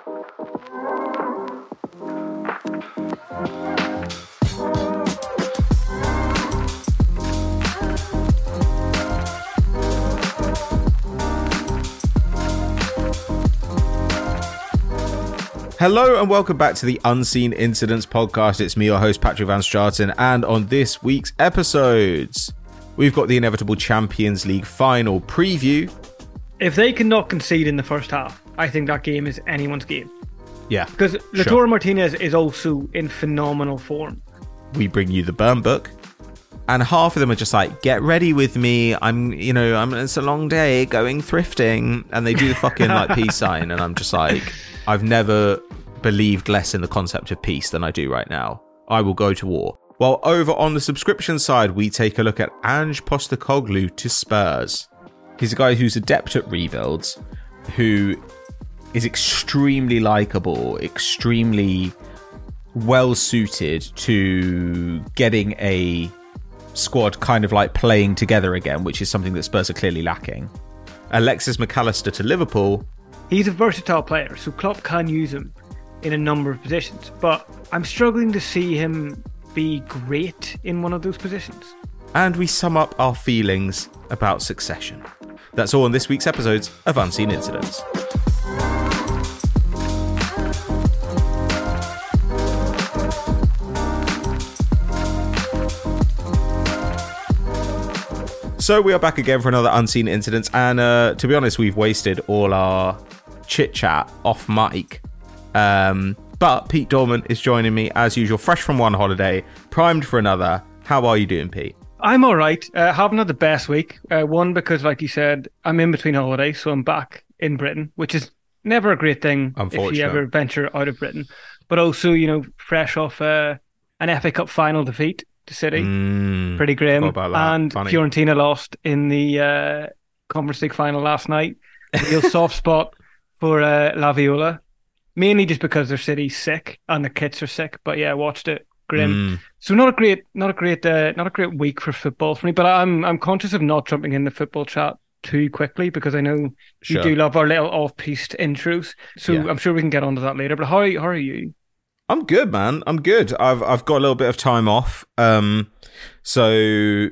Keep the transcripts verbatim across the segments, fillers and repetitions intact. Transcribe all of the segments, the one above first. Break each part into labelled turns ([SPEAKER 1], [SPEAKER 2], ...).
[SPEAKER 1] Hello and welcome back to the Unseen Incidents podcast. It's me, your host, Patrick Van Straten, and on this week's episodes, we've got the inevitable Champions League final preview.
[SPEAKER 2] If they cannot concede in the first half, I think that game is anyone's game.
[SPEAKER 1] Yeah,
[SPEAKER 2] because Lautaro sure. Martinez is also in phenomenal form.
[SPEAKER 1] We bring you the burn book, and half of them are just like, "Get ready with me. I'm, you know, I'm. It's a long day going thrifting," and they do the fucking like peace sign, and I'm just like, I've never believed less in the concept of peace than I do right now. I will go to war. While over on the subscription side, we take a look at Ange Postecoglou to Spurs. He's a guy who's adept at rebuilds, who is extremely likable, extremely well suited to getting a squad kind of like playing together again, which is something that Spurs are clearly lacking. Alexis McAllister to Liverpool.
[SPEAKER 2] He's a versatile player, so Klopp can use him in a number of positions, but I'm struggling to see him be great in one of those positions.
[SPEAKER 1] And we sum up our feelings about Succession. That's all on this week's episodes of Unseen Incidents. So we are back again for another Unseen Incidents, and uh, to be honest, we've wasted all our chit-chat off mic. Um, but Pete Dorman is joining me as usual, fresh from one holiday, primed for another. How are you doing, Pete?
[SPEAKER 2] I'm all right. Uh, haven't had the best week. Uh, one, because like you said, I'm in between holidays, so I'm back in Britain, which is never a great thing if you ever venture out of Britain. But also, you know, fresh off uh, an F A Cup final defeat to City.
[SPEAKER 1] Mm,
[SPEAKER 2] Pretty grim. And
[SPEAKER 1] Funny.
[SPEAKER 2] Fiorentina lost in the uh, Conference League final last night. Real soft spot for uh, La Viola. Mainly just because their city's sick and the kits are sick. But yeah, I watched it. Grim. Mm. So not a great, not a great, uh, not a great week for football for me. But I'm, I'm conscious of not jumping in the football chat too quickly because I know sure. you do love our little off-piste intros. So yeah. I'm sure we can get onto that later. But how, how are you?
[SPEAKER 1] I'm good, man. I'm good. I've, I've got a little bit of time off. Um, so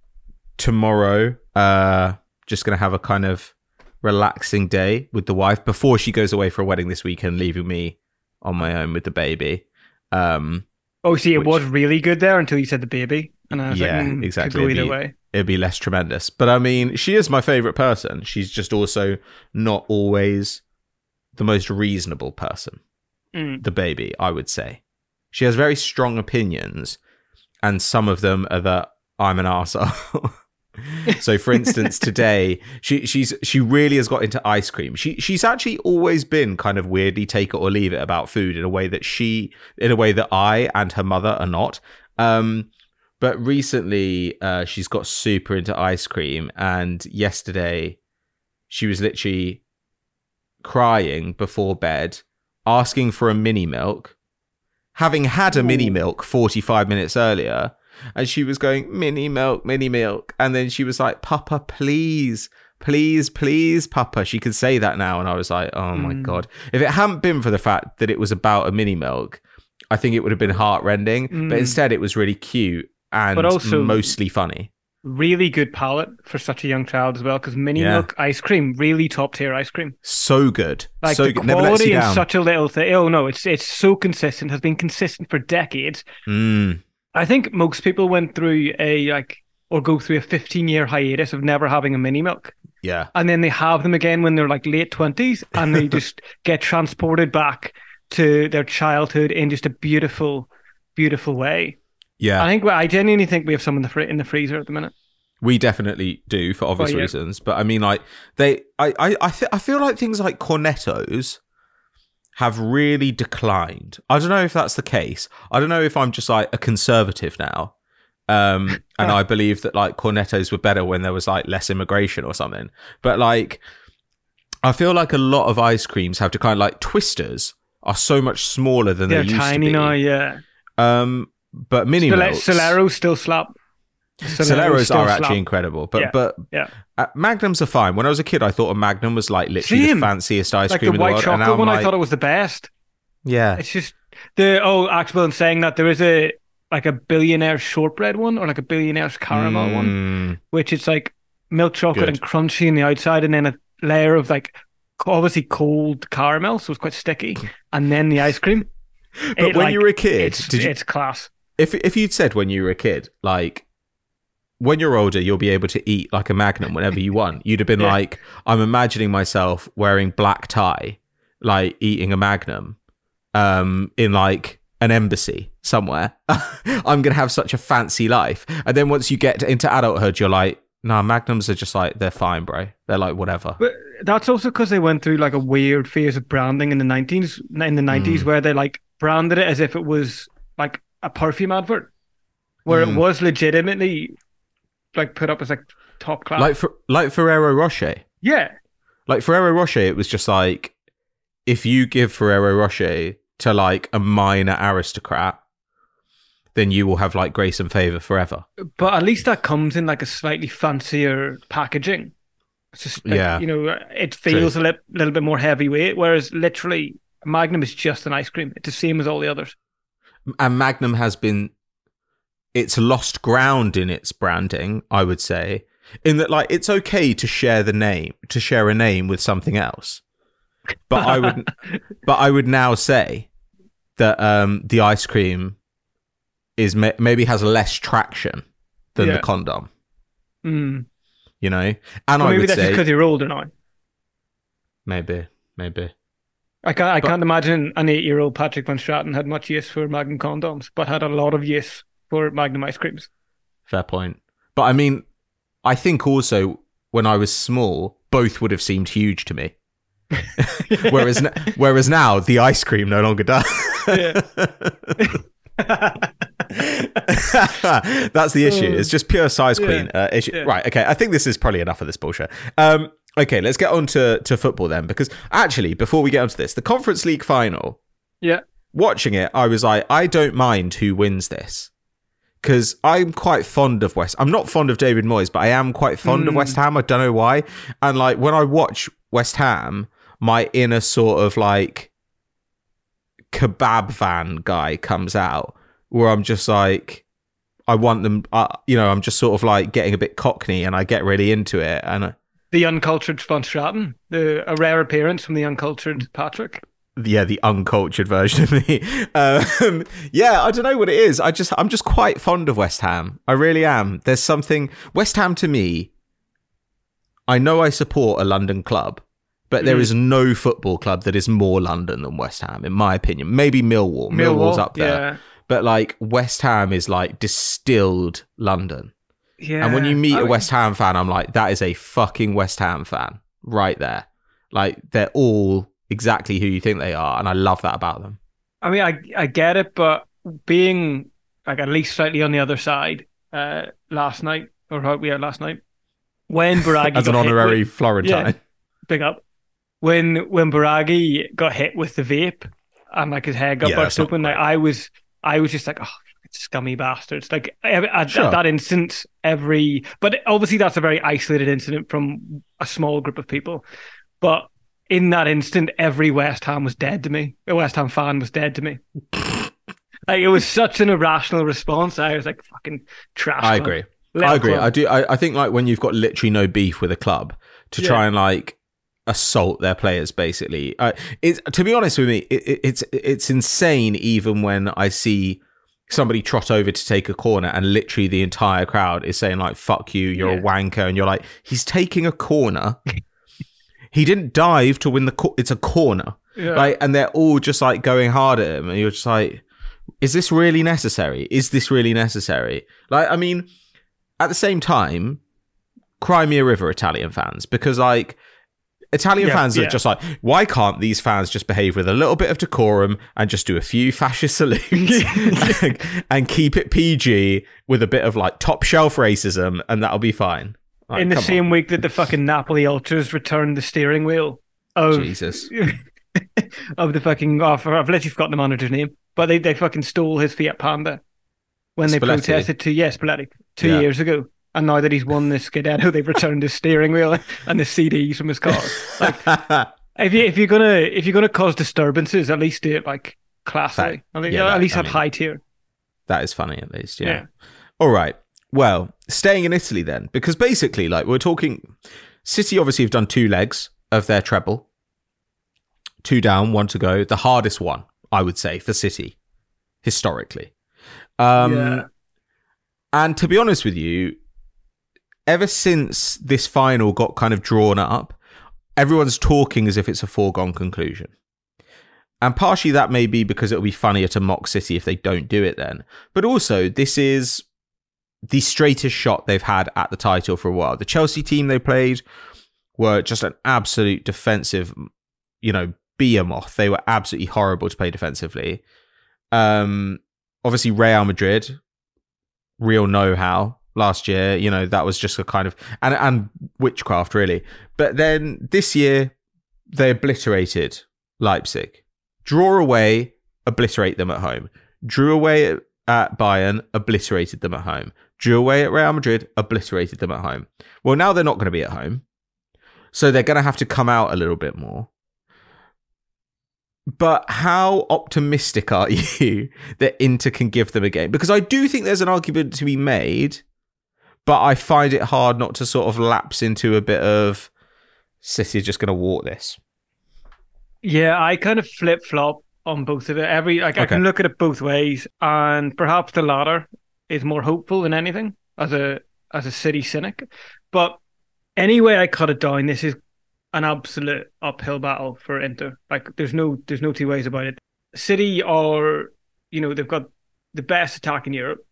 [SPEAKER 1] tomorrow, uh, just gonna have a kind of relaxing day with the wife before she goes away for a wedding this weekend, leaving me on my own with the baby. Um,
[SPEAKER 2] oh, see, it which, was really good there until you said the baby, and I was
[SPEAKER 1] yeah,
[SPEAKER 2] like, mm,
[SPEAKER 1] exactly.
[SPEAKER 2] Could go either
[SPEAKER 1] it'd be,
[SPEAKER 2] way.
[SPEAKER 1] It'd be less tremendous, but I mean, she is my favorite person. She's just also not always the most reasonable person.
[SPEAKER 2] Mm.
[SPEAKER 1] The baby, I would say, she has very strong opinions, and some of them are that I'm an arsehole. So, for instance, today she she's she really has got into ice cream. She she's actually always been kind of weirdly take it or leave it about food in a way that she in a way that I and her mother are not. Um, but recently, uh, she's got super into ice cream, and yesterday she was literally crying before bed, asking for a mini milk, having had a Ooh. mini milk forty-five minutes earlier. And she was going, mini milk, mini milk. And then she was like, Papa, please, please, please, Papa. She could say that now. And I was like, oh my mm. God. If it hadn't been for the fact that it was about a mini milk, I think it would have been heartrending. Mm. But instead, it was really cute and but also mostly funny.
[SPEAKER 2] Really good palate for such a young child as well. Because mini yeah. milk ice cream, really top tier ice cream.
[SPEAKER 1] So good.
[SPEAKER 2] Like
[SPEAKER 1] so
[SPEAKER 2] the
[SPEAKER 1] good.
[SPEAKER 2] quality
[SPEAKER 1] Never lets you
[SPEAKER 2] in
[SPEAKER 1] down.
[SPEAKER 2] such a little thing. Oh no, it's, it's so consistent, has been consistent for decades.
[SPEAKER 1] Mm.
[SPEAKER 2] I think most people went through a like or go through a fifteen year hiatus of never having a mini milk.
[SPEAKER 1] Yeah.
[SPEAKER 2] And then they have them again when they're like late twenties and they just get transported back to their childhood in just a beautiful, beautiful way.
[SPEAKER 1] Yeah.
[SPEAKER 2] I think I genuinely think we have some in the fr- in the freezer at the minute.
[SPEAKER 1] We definitely do for obvious oh, yeah. reasons. But I mean, like they, I, I, I, th- I feel like things like Cornettos have really declined. I don't know if that's the case. I don't know if I'm just like a conservative now. Um, and I believe that like Cornettos were better when there was like less immigration or something. But like, I feel like a lot of ice creams have to kind of like Twisters are so much smaller than
[SPEAKER 2] They're
[SPEAKER 1] they used
[SPEAKER 2] tiny
[SPEAKER 1] to be.
[SPEAKER 2] now, yeah.
[SPEAKER 1] Um, but mini milks.
[SPEAKER 2] Solero still slap.
[SPEAKER 1] Celeros are actually incredible, but
[SPEAKER 2] yeah.
[SPEAKER 1] but
[SPEAKER 2] yeah.
[SPEAKER 1] Uh, Magnums are fine. When I was a kid, I thought a Magnum was like literally
[SPEAKER 2] Same.
[SPEAKER 1] the fanciest ice
[SPEAKER 2] like
[SPEAKER 1] cream
[SPEAKER 2] the
[SPEAKER 1] in the
[SPEAKER 2] white
[SPEAKER 1] world.
[SPEAKER 2] chocolate
[SPEAKER 1] and now
[SPEAKER 2] one,
[SPEAKER 1] I'm
[SPEAKER 2] I
[SPEAKER 1] like,
[SPEAKER 2] thought it was the best.
[SPEAKER 1] Yeah,
[SPEAKER 2] it's just the oh, actually, in saying that, there is a like a billionaire shortbread one or like a billionaire's caramel
[SPEAKER 1] mm,
[SPEAKER 2] one, which it's like milk chocolate
[SPEAKER 1] good.
[SPEAKER 2] and crunchy on the outside, and then a layer of like obviously cold caramel, so it's quite sticky, and then the ice cream.
[SPEAKER 1] But
[SPEAKER 2] it,
[SPEAKER 1] when
[SPEAKER 2] like,
[SPEAKER 1] you were a kid,
[SPEAKER 2] it's,
[SPEAKER 1] did you,
[SPEAKER 2] it's class.
[SPEAKER 1] If if you'd said when you were a kid, like, when you're older, you'll be able to eat like a Magnum whenever you want, you'd have been
[SPEAKER 2] yeah.
[SPEAKER 1] like, I'm imagining myself wearing black tie, like eating a Magnum, um, in like an embassy somewhere. I'm gonna have such a fancy life. And then once you get into adulthood, you're like, nah, Magnums are just like, they're fine, bro. They're like whatever.
[SPEAKER 2] But that's also because they went through like a weird phase of branding in the nineties, in the nineties, mm. where they like branded it as if it was like a perfume advert, where mm. it was legitimately like put up as like top class,
[SPEAKER 1] like for like Ferrero Rocher.
[SPEAKER 2] Yeah,
[SPEAKER 1] like Ferrero Rocher, it was just like, if you give Ferrero Rocher to like a minor aristocrat, then you will have like grace and favor forever.
[SPEAKER 2] But at least that comes in like a slightly fancier packaging. It's just like, yeah, you know, it feels True. a li- little bit more heavyweight, whereas literally Magnum is just an ice cream. It's the same as all the others.
[SPEAKER 1] And Magnum has been, it's lost ground in its branding, I would say, in that like it's okay to share the name, to share a name with something else. But I would, but I would now say that um, the ice cream is ma- maybe has less traction than yeah. the condom.
[SPEAKER 2] Mm.
[SPEAKER 1] You know, and
[SPEAKER 2] well,
[SPEAKER 1] I
[SPEAKER 2] maybe
[SPEAKER 1] would
[SPEAKER 2] that's
[SPEAKER 1] say
[SPEAKER 2] just because you're older now.
[SPEAKER 1] Maybe, maybe.
[SPEAKER 2] I can't. I
[SPEAKER 1] but,
[SPEAKER 2] can't imagine an eight-year-old Patrick Van Straten had much use for Magnum condoms, but had a lot of use for Magnum ice creams.
[SPEAKER 1] Fair point. But I mean, I think also when I was small, both would have seemed huge to me. whereas, whereas now the ice cream no longer does. That's the issue. It's just pure size queen yeah. uh, issue. Yeah. Right. Okay. I think this is probably enough of this bullshit. Um, okay. Let's get on to, to football then, because actually, before we get onto this, the Conference League final.
[SPEAKER 2] Yeah.
[SPEAKER 1] Watching it, I was like, I don't mind who wins this, because I'm quite fond of West. I'm not fond of David Moyes, but I am quite fond mm. of West Ham. I don't know why. And like when I watch West Ham, my inner sort of like kebab van guy comes out, where I'm just like, I want them, uh, you know, I'm just sort of like getting a bit cockney and I get really into it. And
[SPEAKER 2] the uncultured Van Straten, the, a rare appearance from the uncultured Patrick.
[SPEAKER 1] Yeah, the uncultured version of me. Um, yeah, I don't know what it is. I just, I'm just quite fond of West Ham. I really am. There's something, West Ham to me, I know I support a London club, but there mm. is no football club that is more London than West Ham, in my opinion. Maybe Millwall.
[SPEAKER 2] Millwall
[SPEAKER 1] Millwall's up there.
[SPEAKER 2] Yeah.
[SPEAKER 1] But like West Ham is like distilled London.
[SPEAKER 2] Yeah.
[SPEAKER 1] And when you meet
[SPEAKER 2] I
[SPEAKER 1] a
[SPEAKER 2] mean,
[SPEAKER 1] West Ham fan, I'm like, that is a fucking West Ham fan right there. Like they're all exactly who you think they are. And I love that about them.
[SPEAKER 2] I mean, I, I get it, but being like at least slightly on the other side uh, last night, or how we had last night, when Biraghi
[SPEAKER 1] as an honorary
[SPEAKER 2] with,
[SPEAKER 1] Florentine.
[SPEAKER 2] Yeah, big up. When when Biraghi got hit with the vape and like his head got yeah, burst open, like I was I was just like, oh, scummy bastards! Like at, sure. at that instant, every but obviously that's a very isolated incident from a small group of people. But in that instant, every West Ham was dead to me. A West Ham fan was dead to me. Like it was such an irrational response. I was like, fucking trash.
[SPEAKER 1] I agree. I agree. Club. I do. I, I think like when you've got literally no beef with a club to yeah. try and like assault their players, basically. Uh, it's to be honest with me, it, it, it's it's insane. Even when I see somebody trot over to take a corner and literally the entire crowd is saying like "fuck you, you're yeah. a wanker," and you're like, he's taking a corner. He didn't dive to win the. Co- it's a corner, yeah. like, and they're all just like going hard at him, and you're just like, is this really necessary? Is this really necessary? Like, I mean, at the same time, cry me a river, Italian fans, because like. Italian yeah, fans are yeah. just like, why can't these fans just behave with a little bit of decorum and just do a few fascist salutes and, and keep it P G with a bit of like top shelf racism, and that'll be fine. Like,
[SPEAKER 2] in the same
[SPEAKER 1] on.
[SPEAKER 2] week that the fucking Napoli ultras returned the steering wheel of
[SPEAKER 1] Jesus
[SPEAKER 2] of the fucking oh, I've literally forgotten the manager's name, but they, they fucking stole his Fiat Panda when they
[SPEAKER 1] Spalletti.
[SPEAKER 2] protested to yes, Spalletti two
[SPEAKER 1] Yeah.
[SPEAKER 2] years ago. And now that he's won this Scudetto, they've returned his steering wheel and the C Ds from his car. Like, if you if you're gonna if you're gonna cause disturbances, at least do it like classily. I mean,
[SPEAKER 1] yeah,
[SPEAKER 2] at
[SPEAKER 1] that-
[SPEAKER 2] least
[SPEAKER 1] I
[SPEAKER 2] at
[SPEAKER 1] mean-
[SPEAKER 2] high tier.
[SPEAKER 1] That is funny, at least. Yeah.
[SPEAKER 2] Yeah.
[SPEAKER 1] All right. Well, staying in Italy then, because basically, like we're talking, City obviously have done two legs of their treble, two down, one to go. The hardest one, I would say, for City historically. Um,
[SPEAKER 2] Yeah.
[SPEAKER 1] And to be honest with you, ever since this final got kind of drawn up, everyone's talking as if it's a foregone conclusion. And partially that may be because it'll be funnier to mock City if they don't do it then. But also, this is the straightest shot they've had at the title for a while. The Chelsea team they played were just an absolute defensive, you know, behemoth. They were absolutely horrible to play defensively. Um, obviously, Real Madrid, real know-how last year. You know, that was just a kind of... And, and witchcraft, really. But then this year, they obliterated Leipzig. Draw away, obliterate them at home. Drew away at, at Bayern, obliterated them at home. Drew away at Real Madrid, obliterated them at home. Well, now they're not going to be at home. So they're going to have to come out a little bit more. But how optimistic are you that Inter can give them a game? Because I do think there's an argument to be made, but I find it hard not to sort of lapse into a bit of City are just going to walk this.
[SPEAKER 2] Yeah, I kind of flip flop on both of it. Every like I
[SPEAKER 1] Okay.
[SPEAKER 2] can look at it both ways, and perhaps the latter is more hopeful than anything as a as a City cynic. But anyway, I cut it down. This is an absolute uphill battle for Inter. Like there's no there's no two ways about it. City are, you know, they've got the best attack in Europe.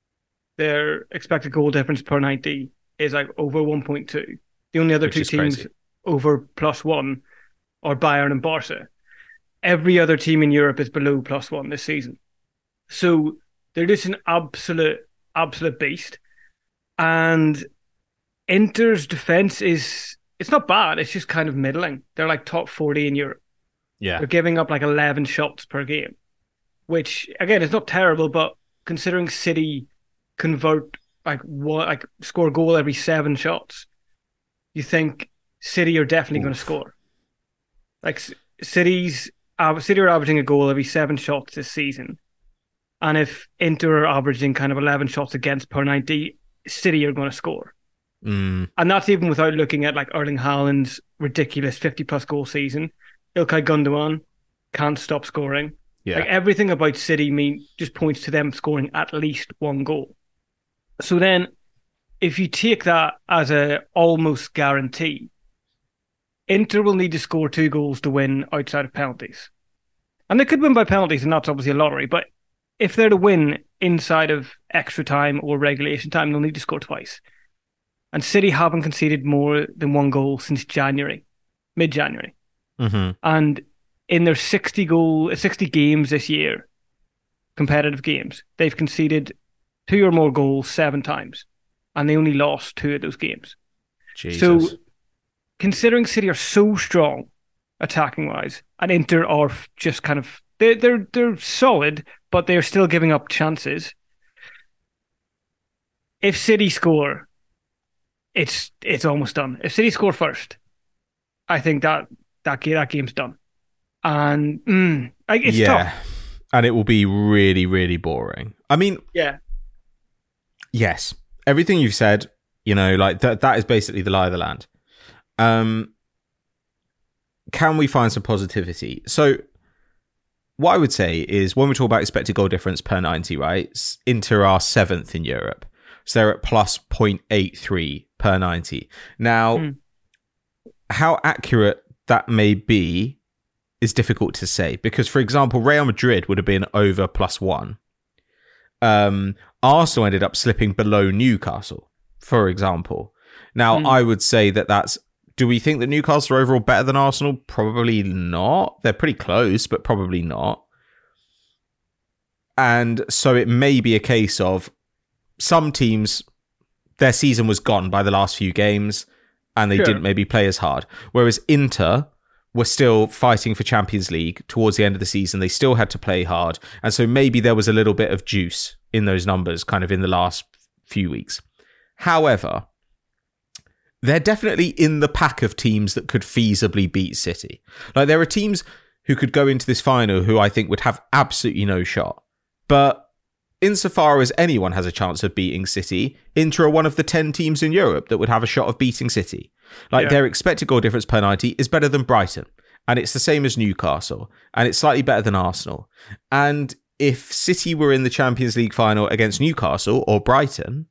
[SPEAKER 2] Their expected goal difference per ninety is like over one point two. The only other
[SPEAKER 1] Which
[SPEAKER 2] two
[SPEAKER 1] is
[SPEAKER 2] teams
[SPEAKER 1] crazy.
[SPEAKER 2] over plus one are Bayern and Barca. Every other team in Europe is below plus one this season. So they're just an absolute, absolute beast. And Inter's defense is, it's not bad. It's just kind of middling. They're like top forty in Europe.
[SPEAKER 1] Yeah.
[SPEAKER 2] They're giving up like eleven shots per game, which again is not terrible, but considering City convert like one, like score a goal every seven shots, you think City are definitely going to score. Like C- City's uh, City are averaging a goal every seven shots this season, and if Inter are averaging kind of eleven shots against per ninety, City are going to score.
[SPEAKER 1] Mm,
[SPEAKER 2] And that's even without looking at like Erling Haaland's ridiculous fifty plus goal season. Ilkay Gundogan can't stop scoring.
[SPEAKER 1] yeah.
[SPEAKER 2] Like everything about City mean just points to them scoring at least one goal. So then, if you take that as a almost guarantee, Inter will need to score two goals to win outside of penalties. And they could win by penalties, and that's obviously a lottery. But if they're to win inside of extra time or regulation time, they'll need to score twice. And City haven't conceded more than one goal since January, mid-January.
[SPEAKER 1] hmm
[SPEAKER 2] And in their sixty goal, sixty games this year, competitive games, they've conceded two or more goals seven times, and they only lost two of those games.
[SPEAKER 1] Jesus.
[SPEAKER 2] So, considering City are so strong attacking wise, and Inter are f- just kind of they're they're they're solid, but they're still giving up chances. If City score, it's it's almost done. If City score first, I think that that ga- that game's done. And mm, I- it's
[SPEAKER 1] yeah.
[SPEAKER 2] tough.
[SPEAKER 1] And it will be really, really boring. I mean,
[SPEAKER 2] Yeah,
[SPEAKER 1] yes, everything you've said, you know, like that that is basically the lie of the land. Um, can we find some positivity? So what I would say is when we talk about expected goal difference per ninety, right? s- Inter are seventh in Europe. So they're at plus zero point eight three per ninety. Now,
[SPEAKER 2] Mm.
[SPEAKER 1] how accurate that may be is difficult to say because, for example, Real Madrid would have been over plus one. Um, Arsenal ended up slipping below Newcastle, for example. Now,
[SPEAKER 2] Hmm.
[SPEAKER 1] I would say that that's... Do we think that Newcastle are overall better than Arsenal? Probably not. They're pretty close, but probably not. And so it may be a case of some teams, their season was gone by the last few games and they
[SPEAKER 2] Sure.
[SPEAKER 1] didn't maybe play as hard. Whereas Inter were still fighting for Champions League towards the end of the season. They still had to play hard. And so maybe there was a little bit of juice in those numbers kind of in the last few weeks. However, they're definitely in the pack of teams that could feasibly beat City. Like, there are teams who could go into this final who I think would have absolutely no shot. But insofar as anyone has a chance of beating City, Inter are one of the ten teams in Europe that would have a shot of beating City. Like, yeah. Their expected goal difference per ninety is better than Brighton. And it's the same as Newcastle. And it's slightly better than Arsenal. And if City were in the Champions League final against Newcastle or Brighton,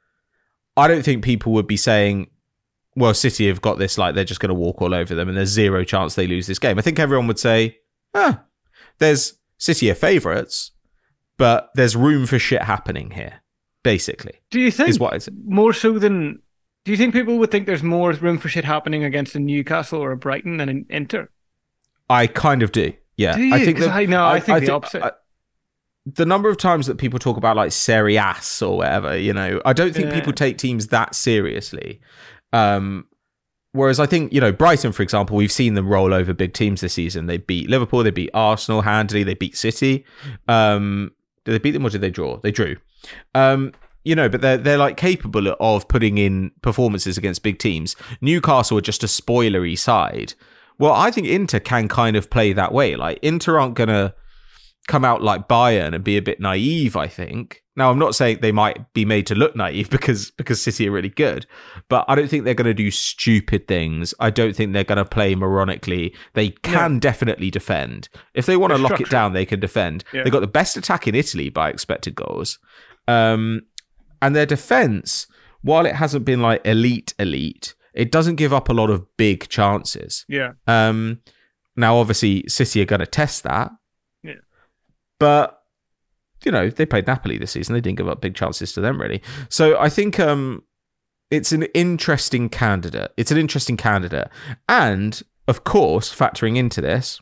[SPEAKER 1] I don't think people would be saying, well, City have got this, like, they're just going to walk all over them and there's zero chance they lose this game. I think everyone would say, ah, there's City are favourites, but there's room for shit happening here, basically.
[SPEAKER 2] Do you think,
[SPEAKER 1] is what it's,
[SPEAKER 2] more so than, do you think people would think there's more room for shit happening against a Newcastle or a Brighton than an Inter?
[SPEAKER 1] I kind of do, yeah.
[SPEAKER 2] Do you?
[SPEAKER 1] I think that,
[SPEAKER 2] I, no, I, I think
[SPEAKER 1] I
[SPEAKER 2] the
[SPEAKER 1] think,
[SPEAKER 2] opposite.
[SPEAKER 1] I, the number of times that people talk about, like, Serie A or whatever, you know, I don't think yeah. people take teams that seriously. Um, whereas I think, you know, Brighton, for example, we've seen them roll over big teams this season. They beat Liverpool, they beat Arsenal handily, they beat City. Um, did they beat them or did they draw? They drew. Um, you know, but they're, they're like capable of putting in performances against big teams. Newcastle are just a spoilery side. Well, I think Inter can kind of play that way. Like, Inter aren't going to come out like Bayern and be a bit naive, I think. Now, I'm not saying they might be made to look naive because because City are really good, but I don't think they're going to do stupid things. I don't think they're going to play moronically. They can no. definitely defend. If they want to lock it down, they can defend. Yeah. They've got the best attack in Italy by expected goals. Um, and their defence, while it hasn't been like elite, elite, it doesn't give up a lot of big chances.
[SPEAKER 2] Yeah.
[SPEAKER 1] Um, now, obviously, City are going to test that.
[SPEAKER 2] Yeah.
[SPEAKER 1] But you know, they played Napoli this season. They didn't give up big chances to them, really. So I think um, it's an interesting candidate. It's an interesting candidate. And, of course, factoring into this,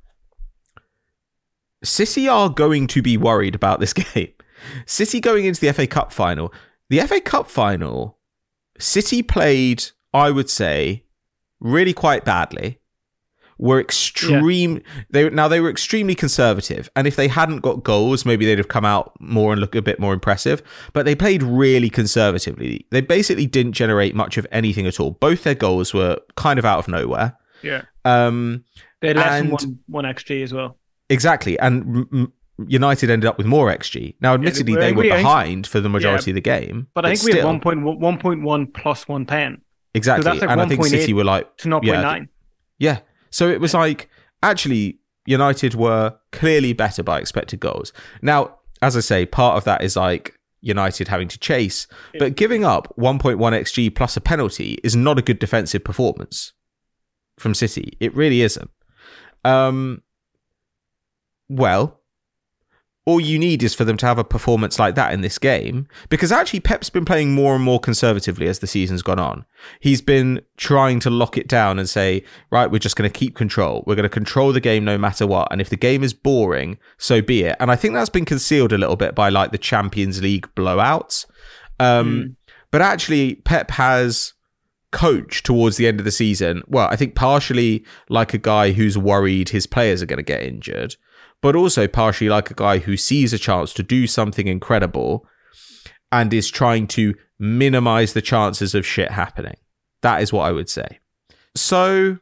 [SPEAKER 1] City are going to be worried about this game. City going into the F A Cup final. The F A Cup final, City played, I would say, really quite badly. Were extreme. Yeah. They now they were extremely conservative, and if they hadn't got goals, maybe they'd have come out more and look a bit more impressive. But they played really conservatively. They basically didn't generate much of anything at all. Both their goals were kind of out of nowhere.
[SPEAKER 2] Yeah.
[SPEAKER 1] Um,
[SPEAKER 2] they had less than one one X G as well.
[SPEAKER 1] Exactly, and m- United ended up with more X G. Now, admittedly, yeah, they, they were we, behind think, for the majority yeah, of the game,
[SPEAKER 2] but I think but we still, had one point one plus one pen.
[SPEAKER 1] Exactly, so that's like and I think City were like
[SPEAKER 2] to zero point nine.
[SPEAKER 1] Yeah. yeah. So it was like, actually, United were clearly better by expected goals. Now, as I say, part of that is like United having to chase, but giving up one point one X G plus a penalty is not a good defensive performance from City. It really isn't. Um, well, all you need is for them to have a performance like that in this game, because actually Pep's been playing more and more conservatively as the season's gone on. He's been trying to lock it down and say, right, we're just going to keep control. We're going to control the game no matter what. And if the game is boring, so be it. And I think that's been concealed a little bit by like the Champions League blowouts. Um, mm. But actually Pep has coached towards the end of the season. Well, I think partially like a guy who's worried his players are going to get injured, but also partially like a guy who sees a chance to do something incredible and is trying to minimize the chances of shit happening. That is what I would say. So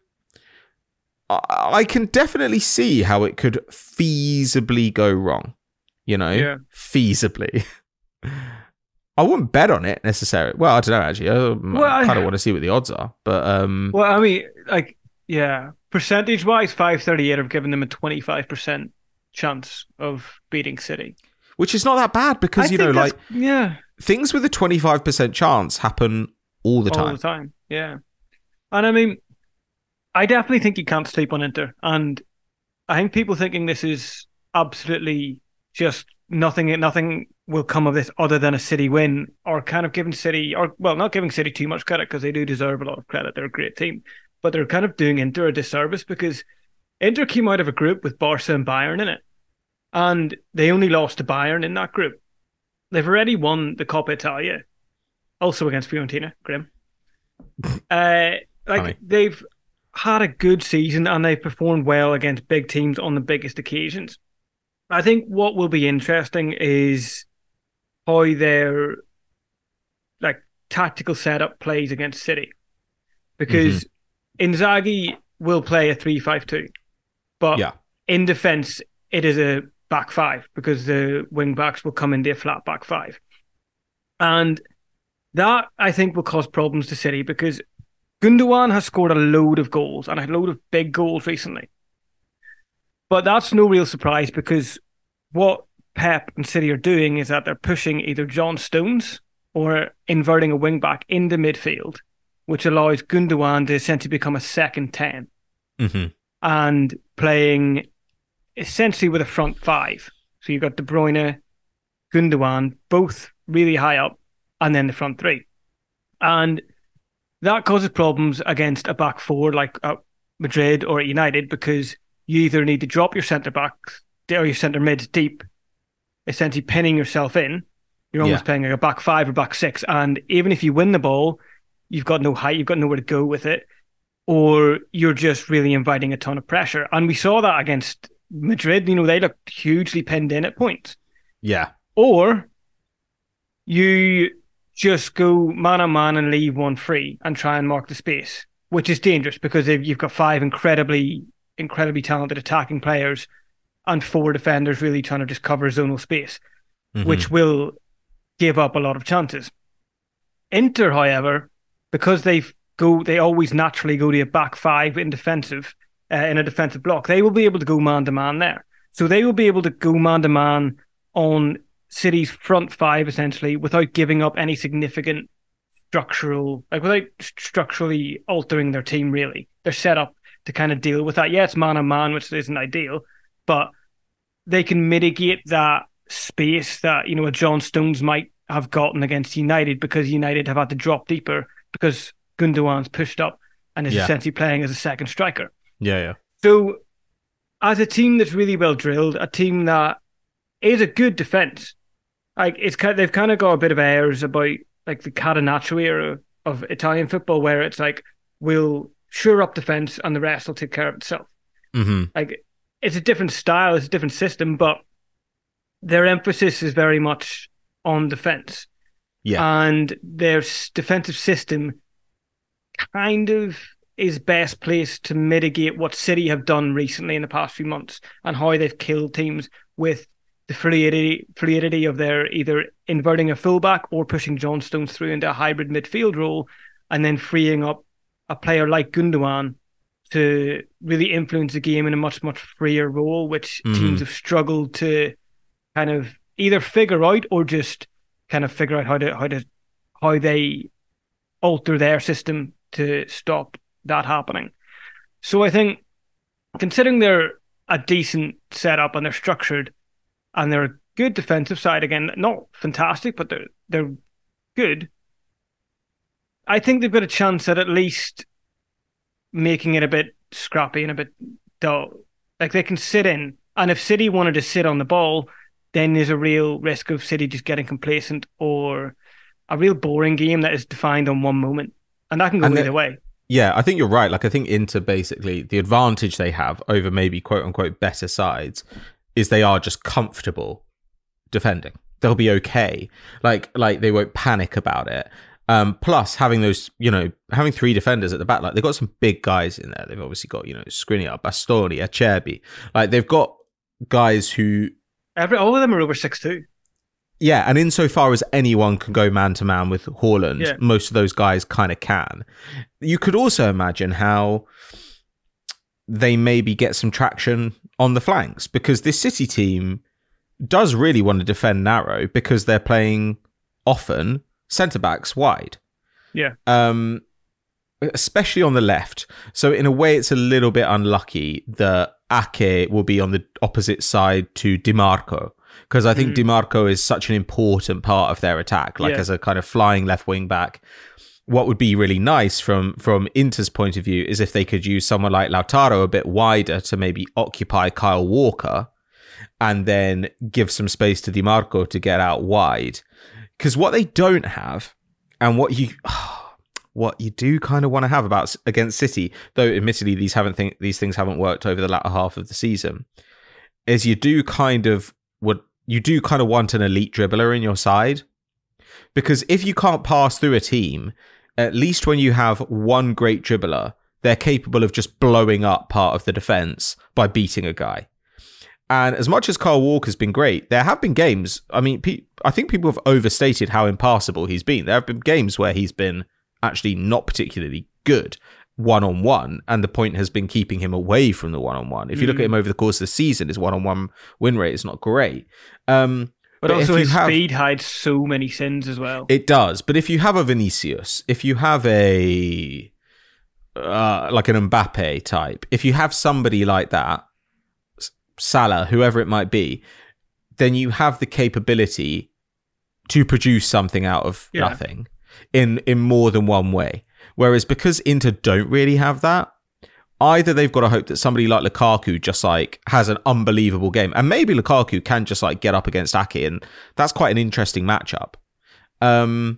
[SPEAKER 1] I can definitely see how it could feasibly go wrong. You know, yeah. feasibly. I wouldn't bet on it necessarily. Well, I don't know, actually. I, well, I kind of want to see what the odds are. But um,
[SPEAKER 2] well, I mean, like, yeah, percentage-wise, five thirty-eight have given them a twenty-five percent chance of beating City,
[SPEAKER 1] which is not that bad because I you know like
[SPEAKER 2] yeah
[SPEAKER 1] things with a twenty-five percent chance happen all the time
[SPEAKER 2] all the time yeah and I mean I definitely think you can't sleep on Inter, and I think people thinking this is absolutely just nothing nothing will come of this other than a City win, or kind of giving City, or well, not giving City too much credit because they do deserve a lot of credit. They're a great team, but they're kind of doing Inter a disservice because Inter came out of a group with Barca and Bayern in it, and they only lost to Bayern in that group. They've already won the Coppa Italia, also against Fiorentina. Grim. Uh, like Funny. They've had a good season and they performed well against big teams on the biggest occasions. I think what will be interesting is how their tactical setup plays against City. Because mm-hmm. Inzaghi will play a three five two. But yeah. in defence, it is a back five because the wing backs will come into a flat back five. And that, I think, will cause problems to City because Gundogan has scored a load of goals and a load of big goals recently. But that's no real surprise because what Pep and City are doing is that they're pushing either John Stones or inverting a wing back into midfield, which allows Gundogan to essentially become a second ten
[SPEAKER 1] mm-hmm.
[SPEAKER 2] and playing essentially with a front five. So you've got De Bruyne, Gundogan, both really high up, and then the front three. And that causes problems against a back four like at Madrid or at United because you either need to drop your centre-backs or your centre-mids deep, essentially pinning yourself in. You're almost yeah. playing like a back five or back six. And even if you win the ball, you've got no height, you've got nowhere to go with it, or you're just really inviting a ton of pressure. And we saw that against Madrid. You know, they looked hugely pinned in at points.
[SPEAKER 1] Yeah.
[SPEAKER 2] Or you just go man-on-man and leave one free and try and mark the space, which is dangerous because you've got five incredibly, incredibly talented attacking players and four defenders really trying to just cover zonal space, mm-hmm. which will give up a lot of chances. Inter, however, because they go, they always naturally go to a back five in defensive, uh, in a defensive block. They will be able to go man to man there, so they will be able to go man to man on City's front five essentially without giving up any significant structural, like without structurally altering their team. Really, they're set up to kind of deal with that. Yeah, it's man on man, which isn't ideal, but they can mitigate that space that, you know, a John Stones might have gotten against United because United have had to drop deeper because Gundogan's pushed up and is yeah. essentially playing as a second striker.
[SPEAKER 1] Yeah, yeah.
[SPEAKER 2] So as a team that's really well drilled, a team that is a good defense, like it's kind of, they've kind of got a bit of airs about like the Catenaccio era of Italian football where it's like, we'll shore up defense and the rest will take care of itself.
[SPEAKER 1] Mm-hmm.
[SPEAKER 2] Like it's a different style, it's a different system, but their emphasis is very much on defense.
[SPEAKER 1] Yeah.
[SPEAKER 2] And their defensive system kind of is best placed to mitigate what City have done recently in the past few months and how they've killed teams with the fluidity, fluidity of their either inverting a fullback or pushing John Stones through into a hybrid midfield role and then freeing up a player like Gundogan to really influence the game in a much, much freer role, which mm-hmm. teams have struggled to kind of either figure out or just kind of figure out how to how to how they alter their system to stop that happening. So I think considering they're a decent setup and they're structured and they're a good defensive side, again, not fantastic, but they're they're good, I think they've got a chance at at least making it a bit scrappy and a bit dull. Like they can sit in, and if City wanted to sit on the ball, then there's a real risk of City just getting complacent or a real boring game that is defined on one moment. And that can go and either way.
[SPEAKER 1] Yeah, I think you're right. Like, I think Inter basically, the advantage they have over maybe quote unquote better sides is they are just comfortable defending. They'll be okay. Like, like they won't panic about it. Um, plus having those, you know, having three defenders at the back, like they've got some big guys in there. They've obviously got, you know, Skriniar, Bastoni, Acerbi. Like they've got guys who...
[SPEAKER 2] Every all of them are over six two.
[SPEAKER 1] Yeah, and insofar as anyone can go man-to-man with Haaland,
[SPEAKER 2] yeah.
[SPEAKER 1] most of those guys kind of can. You could also imagine how they maybe get some traction on the flanks, because this City team does really want to defend narrow because they're playing often centre-backs wide.
[SPEAKER 2] Yeah.
[SPEAKER 1] Um, especially on the left. So in a way, it's a little bit unlucky that Ake will be on the opposite side to Di Marco, because I think mm. Di Marco is such an important part of their attack, like yeah. as a kind of flying left wing back. What would be really nice from from Inter's point of view is if they could use someone like Lautaro a bit wider to maybe occupy Kyle Walker and then give some space to Di Marco to get out wide. Because what they don't have, and what you what you do kind of want to have about against City, though admittedly these haven't think, these things haven't worked over the latter half of the season, is you do kind of would you do kind of want an elite dribbler in your side. Because if you can't pass through a team, at least when you have one great dribbler, they're capable of just blowing up part of the defense by beating a guy. And as much as Kyle Walker's been great, there have been games, I mean, pe- I think people have overstated how impassable he's been. There have been games where he's been actually not particularly good one-on-one, and the point has been keeping him away from the one-on-one. If you look at him over the course of the season, his one-on-one win rate is not great. Um,
[SPEAKER 2] but,
[SPEAKER 1] but
[SPEAKER 2] also his
[SPEAKER 1] have,
[SPEAKER 2] speed hides so many sins as well.
[SPEAKER 1] It does. But if you have a Vinicius, if you have a uh, like an Mbappe type, if you have somebody like that, Salah, whoever it might be, then you have the capability to produce something out of yeah. nothing in in more than one way. Whereas because Inter don't really have that, either they've got to hope that somebody like Lukaku just like has an unbelievable game, and maybe Lukaku can just like get up against Ake, and that's quite an interesting matchup. Um,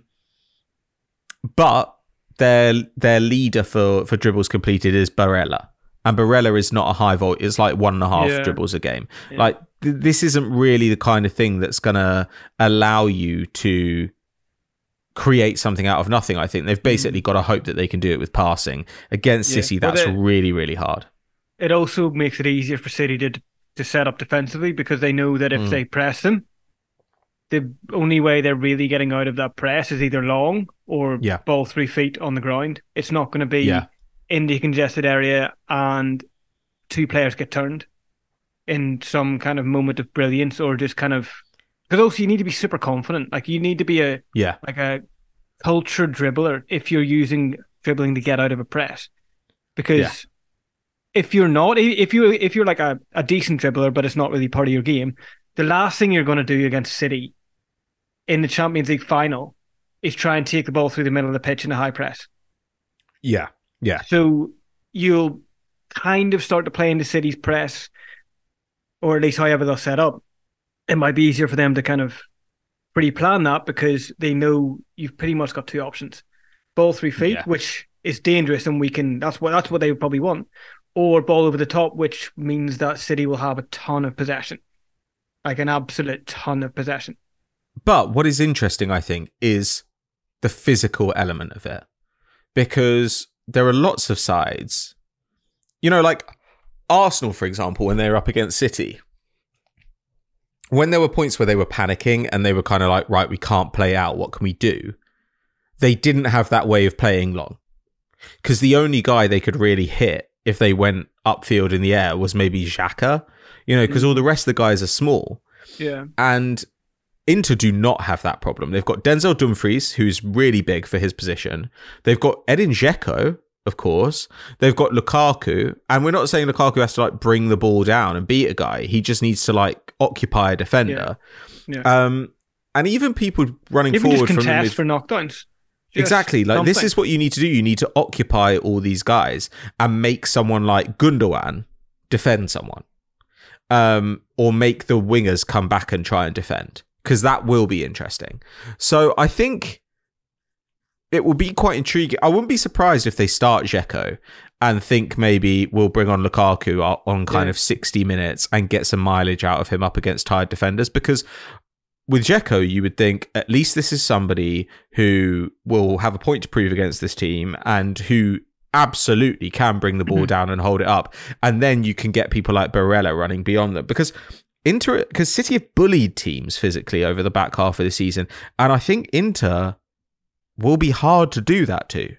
[SPEAKER 1] but their their leader for for dribbles completed is Barella, and Barella is not a high volt. It's like one and a half yeah. dribbles a game. Yeah. Like th- this isn't really the kind of thing that's gonna allow you to create something out of nothing. I think they've basically got to hope that they can do it with passing. Against yeah. City, that's well, really, really hard.
[SPEAKER 2] It also makes it easier for City to to set up defensively, because they know that if mm. they press them, the only way they're really getting out of that press is either long or
[SPEAKER 1] yeah.
[SPEAKER 2] ball three feet on the ground. It's not going to be
[SPEAKER 1] yeah.
[SPEAKER 2] in the congested area and two players get turned in some kind of moment of brilliance, or just kind of... Because also you need to be super confident. Like you need to be a
[SPEAKER 1] yeah.
[SPEAKER 2] like a cultured dribbler if you're using dribbling to get out of a press. Because yeah. if you're not, if you if you're like a, a decent dribbler, but it's not really part of your game, the last thing you're going to do against City in the Champions League final is try and take the ball through the middle of the pitch in a high press.
[SPEAKER 1] Yeah, yeah.
[SPEAKER 2] So you'll kind of start to play into City's press, or at least however they'll set up. It might be easier for them to kind of pre-plan that, because they know you've pretty much got two options: ball three feet, yeah. which is dangerous, and we can. That's what that's what they would probably want, or ball over the top, which means that City will have a ton of possession, like an absolute ton of possession.
[SPEAKER 1] But what is interesting, I think, is the physical element of it, because there are lots of sides, you know, like Arsenal, for example, when they were up against City. When there were points where they were panicking and they were kind of like, right, we can't play out, what can we do? They didn't have that way of playing long. Because the only guy they could really hit if they went upfield in the air was maybe Xhaka, you know, because all the rest of the guys are small.
[SPEAKER 2] Yeah.
[SPEAKER 1] And Inter do not have that problem. They've got Denzel Dumfries, who's really big for his position. They've got Edin Dzeko, of course. They've got Lukaku, and we're not saying Lukaku has to like bring the ball down and beat a guy. He just needs to like occupy a defender.
[SPEAKER 2] Yeah. Yeah.
[SPEAKER 1] Um, and even people running
[SPEAKER 2] even
[SPEAKER 1] forward
[SPEAKER 2] just
[SPEAKER 1] from the
[SPEAKER 2] mid- for knockdowns. Just
[SPEAKER 1] exactly. Like
[SPEAKER 2] something.
[SPEAKER 1] This is what you need to do. You need to occupy all these guys and make someone like Gundogan defend someone, um, or make the wingers come back and try and defend, because that will be interesting. So I think it will be quite intriguing. I wouldn't be surprised if they start Dzeko and think maybe we'll bring on Lukaku on kind yeah. of sixty minutes and get some mileage out of him up against tired defenders. Because with Dzeko, you would think at least this is somebody who will have a point to prove against this team and who absolutely can bring the ball mm-hmm. down and hold it up. And then you can get people like Barella running beyond them. Because Inter, because City have bullied teams physically over the back half of the season. And I think Inter will be hard to do that too.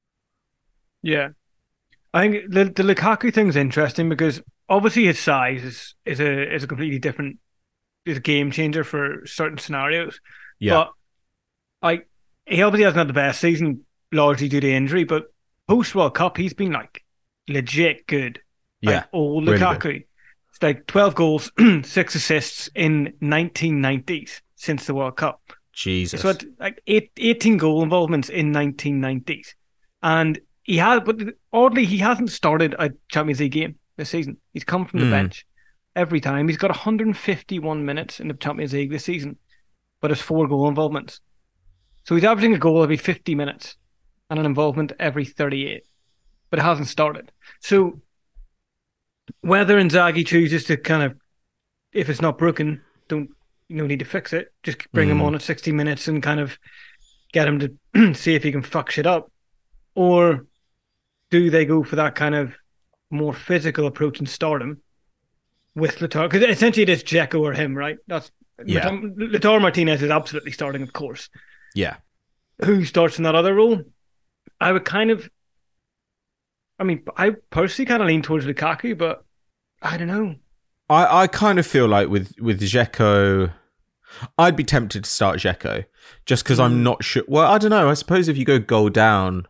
[SPEAKER 2] Yeah. I think the, the Lukaku thing's interesting, because obviously his size is, is a is a completely different is a game changer for certain scenarios.
[SPEAKER 1] Yeah.
[SPEAKER 2] But like he obviously hasn't had the best season, largely due to injury, but post World Cup he's been like legit good.
[SPEAKER 1] Yeah.
[SPEAKER 2] Like old Lukaku. Really it's like twelve goals, six assists in nineteen nineties since the World Cup.
[SPEAKER 1] Jesus.
[SPEAKER 2] So like eight, eighteen goal involvements in nineteen nineties. And he had, but oddly, he hasn't started a Champions League game this season. He's come from the mm. bench every time. He's got one hundred fifty-one minutes in the Champions League this season, but has four goal involvements. So he's averaging a goal every fifty minutes and an involvement every thirty-eight, but it hasn't started. So whether Inzaghi chooses to kind of, if it's not broken, don't no need to fix it. Just bring him
[SPEAKER 1] Mm.
[SPEAKER 2] on at sixty minutes and kind of get him to see if he can fuck shit up. Or do they go for that kind of more physical approach and start him with Lautaro? Because essentially it is Dzeko or him, right? That's
[SPEAKER 1] Yeah.
[SPEAKER 2] Lautaro Martinez is absolutely starting, of course.
[SPEAKER 1] Yeah.
[SPEAKER 2] Who starts in that other role? I would kind of, I mean, I personally kind of lean towards Lukaku, but I don't know.
[SPEAKER 1] I, I kind of feel like with, with Dzeko, I'd be tempted to start Dzeko just because I'm not sure. Well, I don't know. I suppose if you go goal down,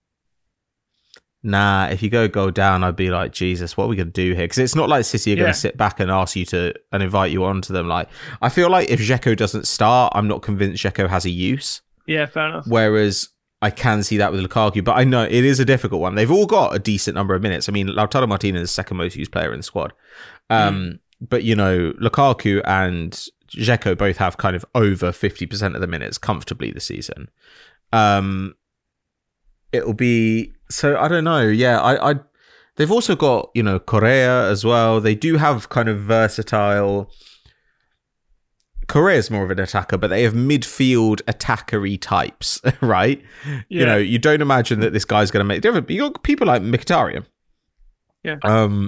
[SPEAKER 1] nah, if you go goal down, I'd be like, Jesus, what are we going to do here? Because it's not like City are going
[SPEAKER 2] Yeah.
[SPEAKER 1] to sit back and ask you to and invite you onto them. Like, I feel like if Dzeko doesn't start, I'm not convinced Dzeko has a use.
[SPEAKER 2] Yeah, fair enough.
[SPEAKER 1] Whereas I can see that with Lukaku, but I know it is a difficult one. They've all got a decent number of minutes. I mean, Lautaro Martinez is the second most used player in the squad. Um,
[SPEAKER 2] Mm.
[SPEAKER 1] But, you know, Lukaku and Dzeko both have kind of over fifty percent of the minutes comfortably this season. Um, it'll be... So, I don't know. Yeah, I, I... They've also got, you know, Correa as well. They do have kind of versatile... Correa's more of an attacker, but they have midfield attackery types, right?
[SPEAKER 2] Yeah.
[SPEAKER 1] You know, you don't imagine that this guy's going to make different. You got people like Mkhitaryan.
[SPEAKER 2] Yeah.
[SPEAKER 1] Um,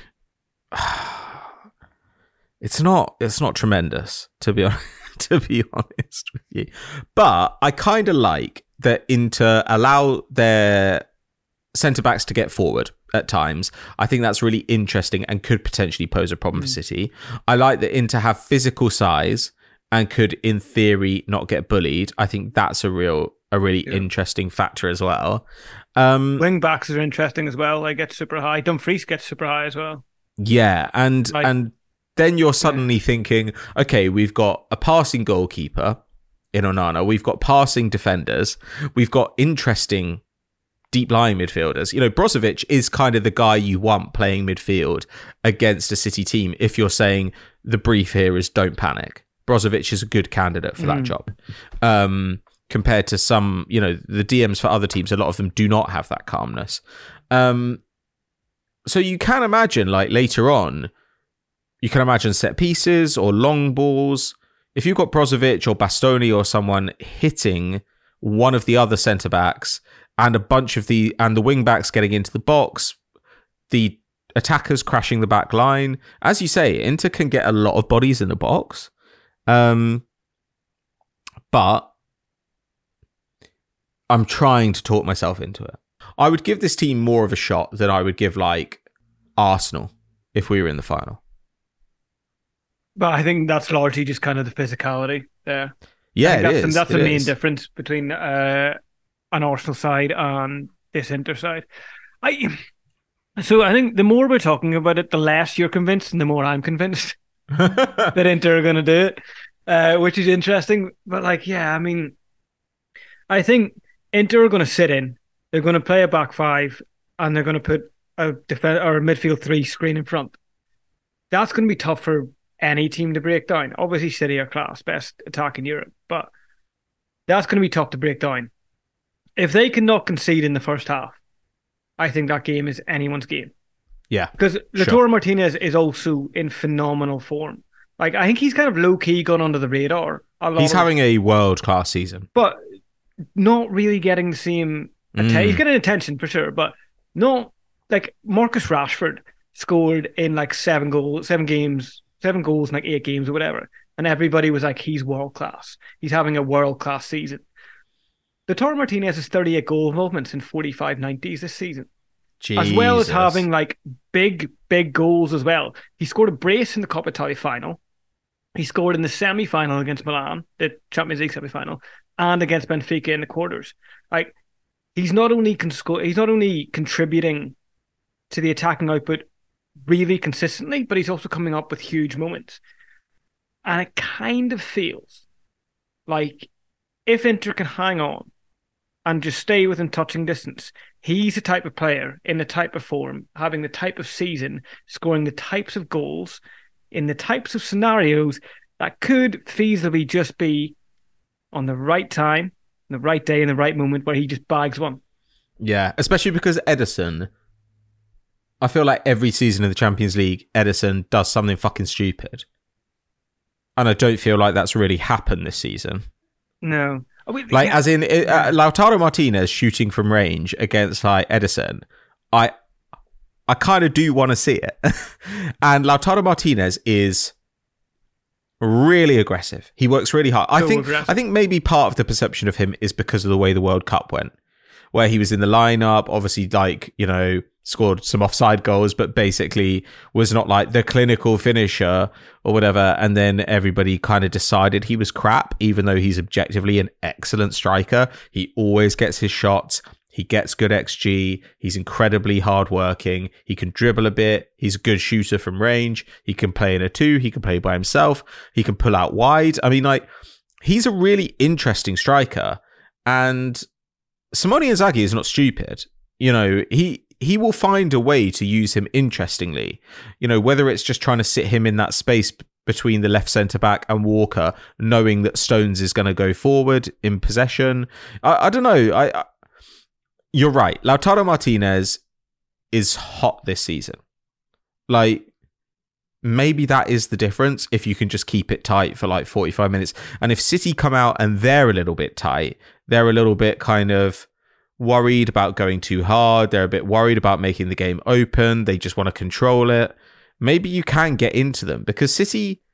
[SPEAKER 1] it's not. It's not tremendous to be honest, to be honest with you, but I kind of like that Inter allow their centre backs to get forward at times. I think that's really interesting and could potentially pose a problem mm. for City. I like that Inter have physical size and could, in theory, not get bullied. I think that's a real, a really yeah. interesting factor as well. Um,
[SPEAKER 2] Wing backs are interesting as well. They get super high. Dumfries gets super high as well.
[SPEAKER 1] Yeah, and like, and then you're suddenly yeah. thinking, okay, we've got a passing goalkeeper in Onana. We've got passing defenders. We've got interesting deep lying midfielders. You know, Brozovic is kind of the guy you want playing midfield against a City team if you're saying the brief here is don't panic. Brozovic is a good candidate for mm. that job. Um, compared to some, you know, the D Ms for other teams, a lot of them do not have that calmness. Um, so you can imagine, like, later on, you can imagine set pieces or long balls. If you've got Brozovic or Bastoni or someone hitting one of the other centre-backs, and a bunch of the and the wing backs getting into the box, the attackers crashing the back line. As you say, Inter can get a lot of bodies in the box. Um, but I'm trying to talk myself into it. I would give this team more of a shot than I would give like Arsenal if we were in the final.
[SPEAKER 2] But I think that's largely just kind of the physicality there.
[SPEAKER 1] Yeah, it
[SPEAKER 2] that's,
[SPEAKER 1] is.
[SPEAKER 2] That's
[SPEAKER 1] it
[SPEAKER 2] the main
[SPEAKER 1] is.
[SPEAKER 2] difference between uh, an Arsenal side and this Inter side. I so I think the more we're talking about it, the less you're convinced, and the more I'm convinced that Inter are going to do it, uh, which is interesting. But like, yeah, I mean, I think Inter are going to sit in. They're going to play a back five, and they're going to put a defense or a midfield three screen in front. That's going to be tough for any team to break down. Obviously, City are class, best attack in Europe, but that's going to be tough to break down. If they cannot concede in the first half, I think that game is anyone's game.
[SPEAKER 1] Yeah.
[SPEAKER 2] Because Lautaro
[SPEAKER 1] sure.
[SPEAKER 2] Martinez is also in phenomenal form. Like, I think he's kind of low-key gone under the radar. A lot
[SPEAKER 1] he's
[SPEAKER 2] of,
[SPEAKER 1] having a world-class season.
[SPEAKER 2] But not really getting the same... Att- mm. He's getting attention, for sure, but not... Like, Marcus Rashford scored in, like, seven goals, seven games, seven goals in, like, eight games or whatever. And everybody was like, he's world-class. He's having a world-class season. Lautaro Martinez has thirty-eight goal involvements in forty-five nineties this season.
[SPEAKER 1] Jesus.
[SPEAKER 2] As well as having like big, big goals as well. He scored a brace in the Coppa Italia final. He scored in the semi-final against Milan, the Champions League semi-final, and against Benfica in the quarters. Like, he's not only con- he's not only contributing to the attacking output really consistently, but he's also coming up with huge moments. And it kind of feels like if Inter can hang on and just stay within touching distance, he's the type of player in the type of form, having the type of season, scoring the types of goals in the types of scenarios that could feasibly just be on the right time, the right day, and the right moment where he just bags one.
[SPEAKER 1] Yeah, especially because Ederson, I feel like every season of the Champions League, Ederson does something fucking stupid. And I don't feel like that's really happened this season.
[SPEAKER 2] No. I mean,
[SPEAKER 1] Like,
[SPEAKER 2] yeah.
[SPEAKER 1] as in, uh, Lautaro Martinez shooting from range against, like, Edison, I I kind of do want to see it. And Lautaro Martinez is really aggressive. He works really hard. I
[SPEAKER 2] So
[SPEAKER 1] think
[SPEAKER 2] aggressive.
[SPEAKER 1] I think maybe part of the perception of him is because of the way the World Cup went, where he was in the lineup, obviously, like, you know, scored some offside goals, but basically was not like the clinical finisher or whatever. And then everybody kind of decided he was crap, even though he's objectively an excellent striker. He always gets his shots. He gets good X G. He's incredibly hardworking. He can dribble a bit. He's a good shooter from range. He can play in a two. He can play by himself. He can pull out wide. I mean, like, he's a really interesting striker. And Simone Inzaghi is not stupid. You know, he he will find a way to use him interestingly. You know, whether it's just trying to sit him in that space between the left centre back and Walker, knowing that Stones is going to go forward in possession. I, I don't know. I, I you're right. Lautaro Martinez is hot this season. Like, maybe that is the difference if you can just keep it tight for like forty-five minutes. And if City come out and they're a little bit tight, they're a little bit kind of worried about going too hard. They're a bit worried about making the game open. They just want to control it. Maybe you can get into them because City,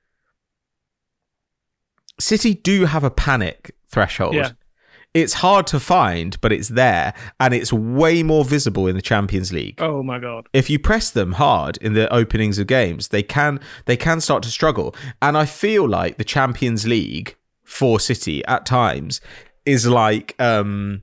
[SPEAKER 1] City do have a panic threshold.
[SPEAKER 2] Yeah.
[SPEAKER 1] It's hard to find, but it's there, and it's way more visible in the Champions League.
[SPEAKER 2] Oh my God.
[SPEAKER 1] If you press them hard in the openings of games, they can they can start to struggle. And I feel like the Champions League for City at times is like um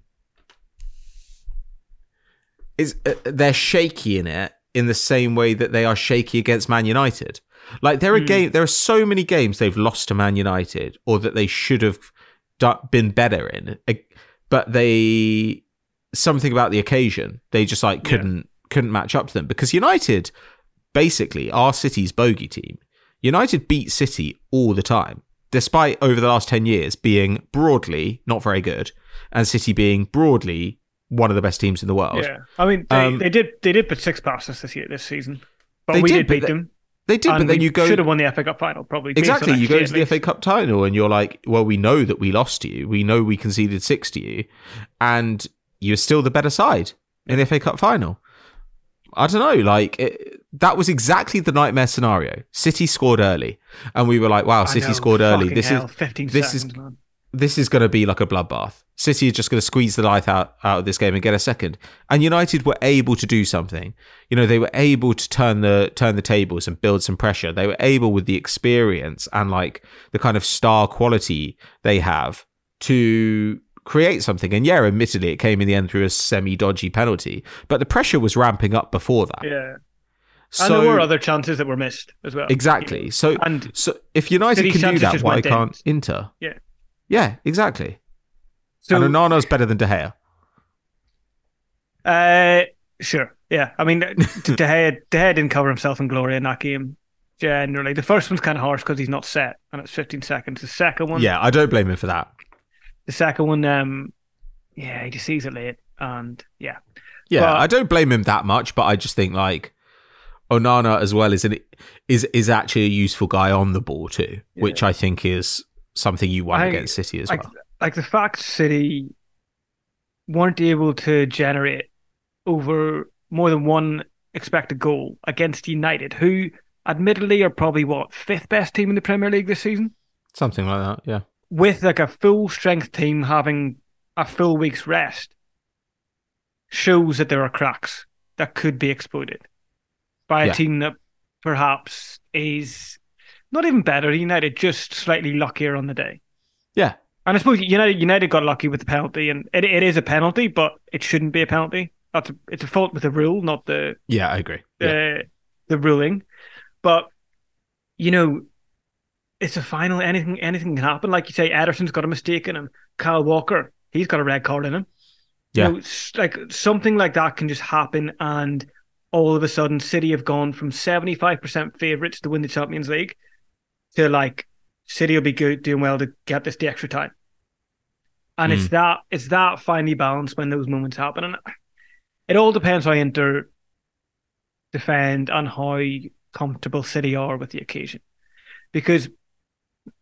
[SPEAKER 1] is uh, they're shaky in it in the same way that they are shaky against Man United. Like there are
[SPEAKER 2] Mm.
[SPEAKER 1] game there are so many games they've lost to Man United or that they should have do- been better in, but they something about the occasion they just like couldn't yeah. couldn't match up to them because United basically are City's bogey team. United beat City all the time, despite over the last ten years being broadly not very good and City being broadly one of the best teams in the world.
[SPEAKER 2] Yeah, I mean they,
[SPEAKER 1] Um,
[SPEAKER 2] they did they did put six past us this year this season, but
[SPEAKER 1] They
[SPEAKER 2] we
[SPEAKER 1] did,
[SPEAKER 2] did,
[SPEAKER 1] but
[SPEAKER 2] beat
[SPEAKER 1] they-
[SPEAKER 2] them.
[SPEAKER 1] They did,
[SPEAKER 2] and
[SPEAKER 1] but then
[SPEAKER 2] we
[SPEAKER 1] you go
[SPEAKER 2] should have won the F A Cup final probably. based
[SPEAKER 1] exactly.
[SPEAKER 2] on
[SPEAKER 1] You go
[SPEAKER 2] X G
[SPEAKER 1] to the
[SPEAKER 2] at
[SPEAKER 1] F A
[SPEAKER 2] least.
[SPEAKER 1] Cup final and you're like, well, we know that we lost to you. We know we conceded six to you, and you're still the better side in the F A Cup final. I don't know, like it, that was exactly the nightmare scenario. City scored early, and we were like, wow,
[SPEAKER 2] I
[SPEAKER 1] City
[SPEAKER 2] know,
[SPEAKER 1] scored early.
[SPEAKER 2] fucking
[SPEAKER 1] This
[SPEAKER 2] hell,
[SPEAKER 1] is
[SPEAKER 2] fifteen
[SPEAKER 1] this
[SPEAKER 2] seconds,
[SPEAKER 1] is
[SPEAKER 2] man.
[SPEAKER 1] this is going to be like a bloodbath. City is just going to squeeze the life out, out of this game and get a second. And United were able to do something. You know, they were able to turn the turn the tables and build some pressure. They were able, with the experience and like the kind of star quality they have, to create something. And yeah, admittedly, it came in the end through a semi-dodgy penalty, but the pressure was ramping up before that.
[SPEAKER 2] Yeah,
[SPEAKER 1] So,
[SPEAKER 2] and there were other chances that were missed as well.
[SPEAKER 1] exactly.
[SPEAKER 2] you know.
[SPEAKER 1] So,
[SPEAKER 2] And
[SPEAKER 1] so if United
[SPEAKER 2] City's
[SPEAKER 1] can do
[SPEAKER 2] chances
[SPEAKER 1] that,
[SPEAKER 2] just
[SPEAKER 1] why
[SPEAKER 2] went in.
[SPEAKER 1] can't Inter?
[SPEAKER 2] Yeah.
[SPEAKER 1] Yeah, exactly.
[SPEAKER 2] so
[SPEAKER 1] and Onana's better than De Gea.
[SPEAKER 2] Uh, sure. Yeah. I mean, De Gea, De Gea didn't cover himself in glory in that game. Generally, the first one's kind of harsh because he's not set, and it's fifteen seconds. The second one,
[SPEAKER 1] Yeah, I don't blame him for that.
[SPEAKER 2] the second one, um, yeah, he just sees it late, and yeah,
[SPEAKER 1] Yeah,
[SPEAKER 2] But-
[SPEAKER 1] I don't blame him that much, but I just think like Onana as well is an, is is actually a useful guy on the ball too, which I think is something you want
[SPEAKER 2] I-
[SPEAKER 1] against City as
[SPEAKER 2] like
[SPEAKER 1] well.
[SPEAKER 2] like the fact City weren't able to generate over more than one expected goal against United, who admittedly are probably what fifth best team in the Premier League this season,
[SPEAKER 1] Something like that, yeah.
[SPEAKER 2] with like a full strength team having a full week's rest, shows that there are cracks that could be exploited by a
[SPEAKER 1] Yeah.
[SPEAKER 2] team that perhaps is not even better than United, just slightly luckier on the day.
[SPEAKER 1] Yeah.
[SPEAKER 2] And I suppose United United got lucky with the penalty, and it, it is a penalty, but it shouldn't be a penalty. That's a, it's a fault with the rule, not the
[SPEAKER 1] Yeah, I agree. Yeah.
[SPEAKER 2] uh, the ruling. But you know, it's a final. Anything anything can happen. Like you say, Ederson's got a mistake in him. Kyle Walker, he's got a red card in him.
[SPEAKER 1] Yeah.
[SPEAKER 2] You know, s- like something like that can just happen, and all of a sudden, City have gone from seventy-five percent favourites to win the Champions League to like City will be good, doing well to get this the extra time. And it's that it's that finely balanced when those moments happen, and it all depends how Inter defend and how comfortable City are with the occasion. Because